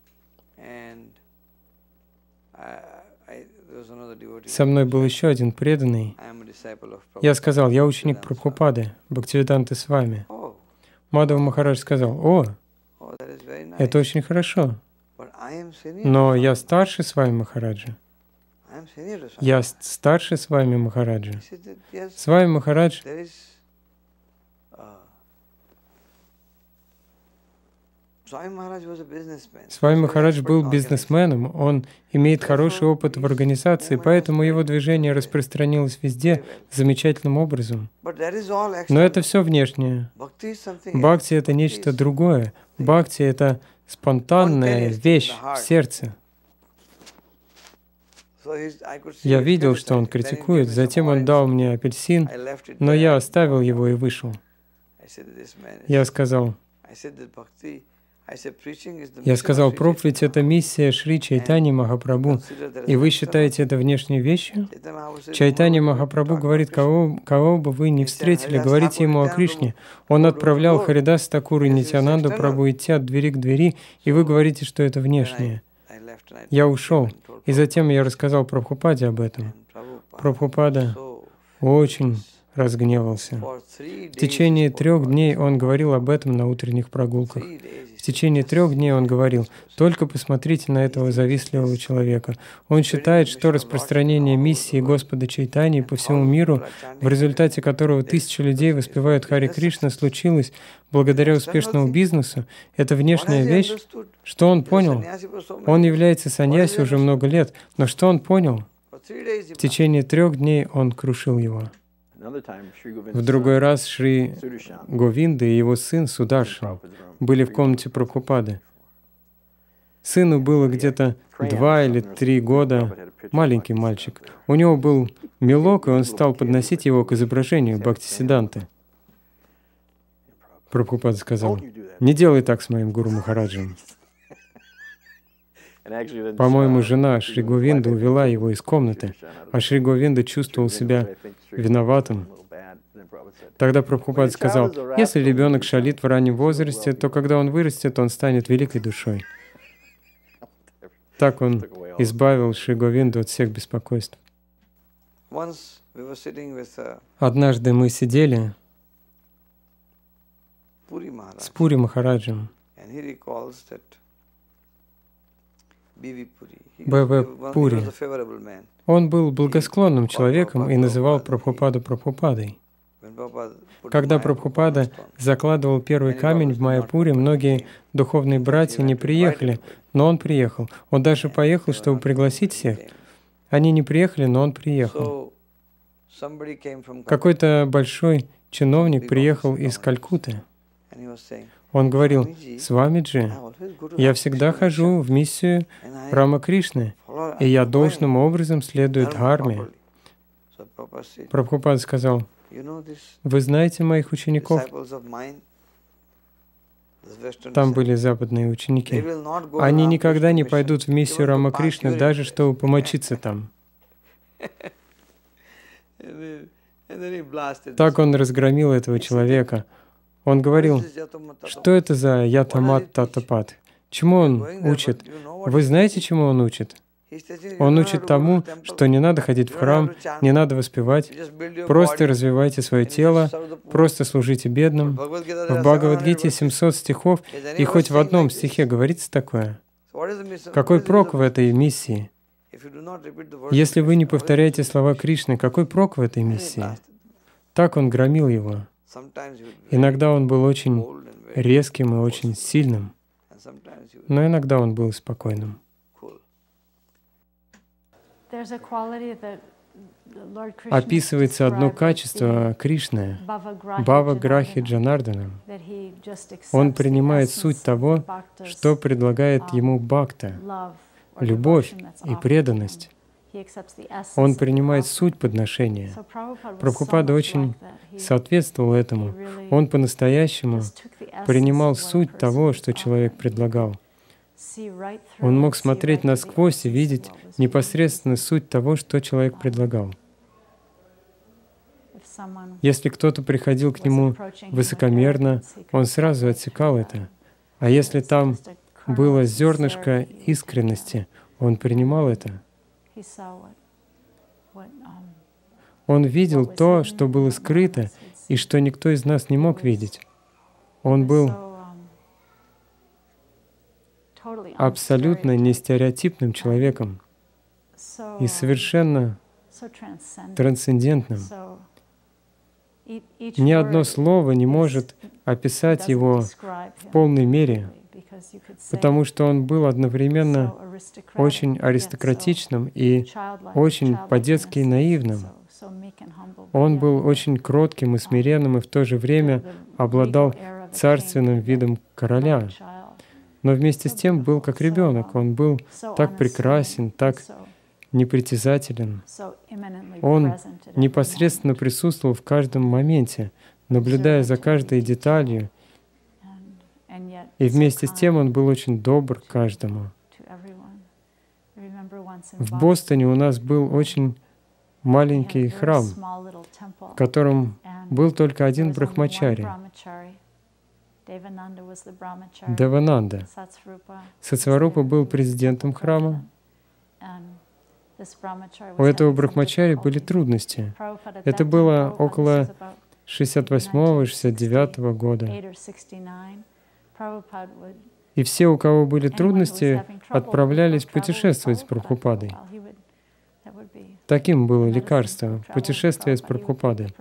Со мной был еще один преданный. Я сказал, я ученик Прабхупады, Бхактивиданты с вами. Мадхава Махарадж сказал, о, это очень хорошо, но я старше с вами Махараджа. Я старше с вами Махараджа. С вами Махарадж С вами Махарадж был бизнесменом, он имеет хороший опыт в организации, поэтому его движение распространилось везде замечательным образом. Но это все внешнее. Бхакти — это нечто другое. Бхакти — это спонтанная вещь в сердце. Я видел, что он критикует, затем он дал мне апельсин, но я оставил его и вышел. Я сказал, Я сказал, проповедь — это миссия Шри Чайтаньи Махапрабху, и вы считаете это внешней вещью? Чайтанья Махапрабху говорит, кого, кого бы вы ни встретили, говорите ему о Кришне. Он отправлял Харидас Такур и Нитьянанду Прабху идти от двери к двери, и вы говорите, что это внешнее. Я ушел, и затем я рассказал Прабхупаде об этом. Прабхупада очень разгневался. В течение трех дней он говорил об этом на утренних прогулках. В течение трех дней он говорил, только посмотрите на этого завистливого человека. Он считает, что распространение миссии Господа Чайтаньи по всему миру, в результате которого тысячи людей воспевают Харе Кришна, случилось благодаря успешному бизнесу, это внешняя вещь. Что он понял? Он является саньяси уже много лет, но что он понял? В течение трех дней он крушил его. В другой раз Шри Говинда и его сын Сударшан были в комнате Прабхупады. Сыну было где-то два или три года, маленький мальчик. У него был мелок, и он стал подносить его к изображению Бхактисиданты. Прабхупада сказал, «Не делай так с моим Гуру Махараджем». По-моему, жена Шри Говинда увела его из комнаты, а Шри Говинда чувствовал себя виноватым. Тогда Прабхупада сказал, если ребенок шалит в раннем возрасте, то когда он вырастет, он станет великой душой. Так он избавил Шри Говинду от всех беспокойств. Однажды мы сидели с Пури Махараджем. Б В Пури. Он был благосклонным человеком и называл Прабхупаду Прабхупадой. Когда Прабхупада закладывал первый камень в Майяпуре, многие духовные братья не приехали, но он приехал. Он даже поехал, чтобы пригласить всех. Они не приехали, но он приехал. Какой-то большой чиновник приехал из Калькутты. Он говорил, «Свамиджи, я всегда хожу в миссию Рамакришны, и я должным образом следую дхарме». Прабхупада сказал, «Вы знаете моих учеников?» Там были западные ученики. Они никогда не пойдут в миссию Рамакришны, даже чтобы помочиться там. Так он разгромил этого человека. Он говорил, что это за ятамат татапат? Чему он учит? Вы знаете, чему он учит? Он учит тому, что не надо ходить в храм, не надо воспевать, просто развивайте свое тело, просто служите бедным. В Бхагавад-гите семьсот стихов, и хоть в одном стихе говорится такое. Какой прок в этой миссии? Если вы не повторяете слова Кришны, какой прок в этой миссии? Так он громил его. Иногда он был очень резким и очень сильным, но иногда он был спокойным. Описывается одно качество Кришны, Бхава Грахи Джанардана. Он принимает суть того, что предлагает ему бхакта, любовь и преданность. Он принимает суть подношения. Прабхупада очень соответствовал этому. Он по-настоящему принимал суть того, что человек предлагал. Он мог смотреть насквозь и видеть непосредственно суть того, что человек предлагал. Если кто-то приходил к нему высокомерно, он сразу отсекал это. А если там было зернышко искренности, он принимал это. Он видел то, что было скрыто, и что никто из нас не мог видеть. Он был абсолютно нестереотипным человеком и совершенно трансцендентным. Ни одно слово не может описать его в полной мере, потому что он был одновременно очень аристократичным и очень по-детски наивным. Он был очень кротким и смиренным, и в то же время обладал царственным видом короля. Но вместе с тем был как ребенок. Он был так прекрасен, так непритязателен. Он непосредственно присутствовал в каждом моменте, наблюдая за каждой деталью. И вместе с тем он был очень добр к каждому. В Бостоне у нас был очень маленький храм, в котором был только один брахмачари — Девананда. Сатсварупа был президентом храма. У этого брахмачари были трудности. Это было около шестьдесят восьмого — шестьдесят девятого года. И все, у кого были трудности, отправлялись путешествовать с Прабхупадой. Таким было лекарство — путешествие с Прабхупадой.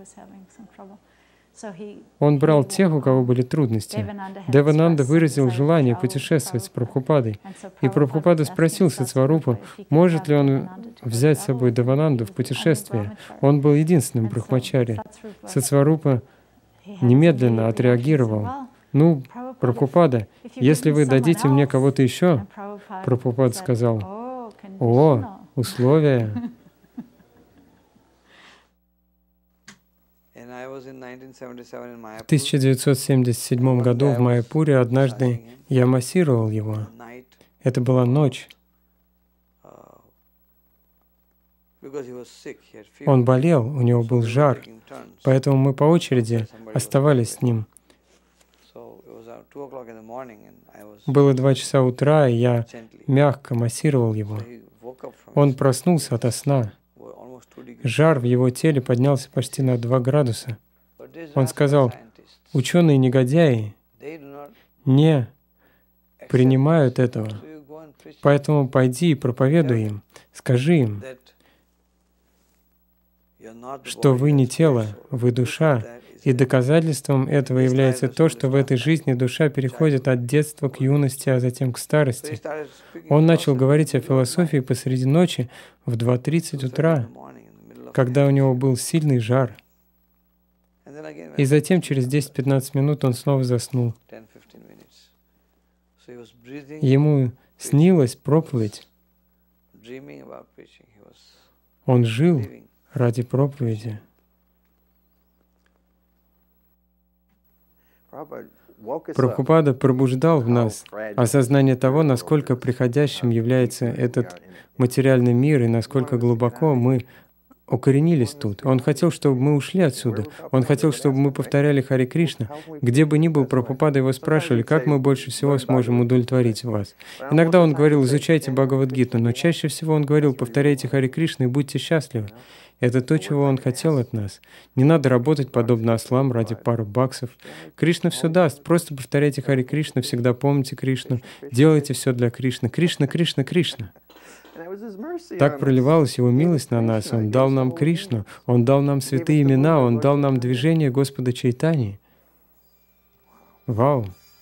Он брал тех, у кого были трудности. Девананда выразил желание путешествовать с Прабхупадой. И Прабхупада спросил Сатсварупу, может ли он взять с собой Девананду в путешествие. Он был единственным брахмачари. Сатсварупа немедленно отреагировал. «Ну, Прабхупада, если вы дадите мне кого-то еще», Прабхупада сказал, «О, условия». В тысяча девятьсот семьдесят седьмом году в Майяпуре однажды я массировал его. Это была ночь. Он болел, у него был жар, поэтому мы по очереди оставались с ним. Было два часа утра, и я мягко массировал его. Он проснулся ото сна. Жар в его теле поднялся почти на два градуса. Он сказал, ученые-негодяи не принимают этого, поэтому пойди и проповедуй им, скажи им, что вы не тело, вы душа, и доказательством этого является то, что в этой жизни душа переходит от детства к юности, а затем к старости. Он начал говорить о философии посреди ночи в два тридцать утра, когда у него был сильный жар. И затем через десять-пятнадцать минут он снова заснул. Ему снилась проповедь. Он жил ради проповеди. Прабхупада пробуждал в нас осознание того, насколько приходящим является этот материальный мир и насколько глубоко мы укоренились тут. Он хотел, чтобы мы ушли отсюда. Он хотел, чтобы мы повторяли Харе Кришна. Где бы ни был Прабхупада, его спрашивали, как мы больше всего сможем удовлетворить вас. Иногда он говорил, изучайте Бхагавад-гиту, но чаще всего он говорил, повторяйте Харе Кришна и будьте счастливы. Это то, чего он хотел от нас. Не надо работать подобно ослам ради пары баксов. Кришна все даст. Просто повторяйте Харе Кришна, всегда помните Кришну, делайте все для Кришны. Кришна, Кришна, Кришна. Так проливалась Его милость на нас. Он дал нам Кришну, Он дал нам святые имена, Он дал нам движение Господа Чайтаньи. Вау!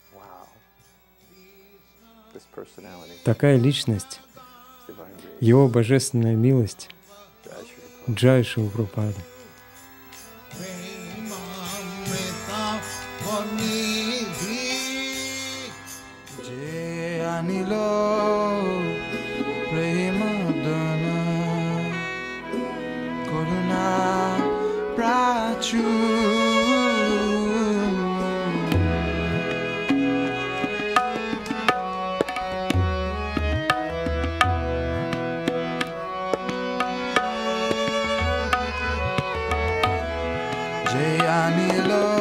Такая личность, Его божественная милость. Джай Шрила Прабхупада. Jai Anilo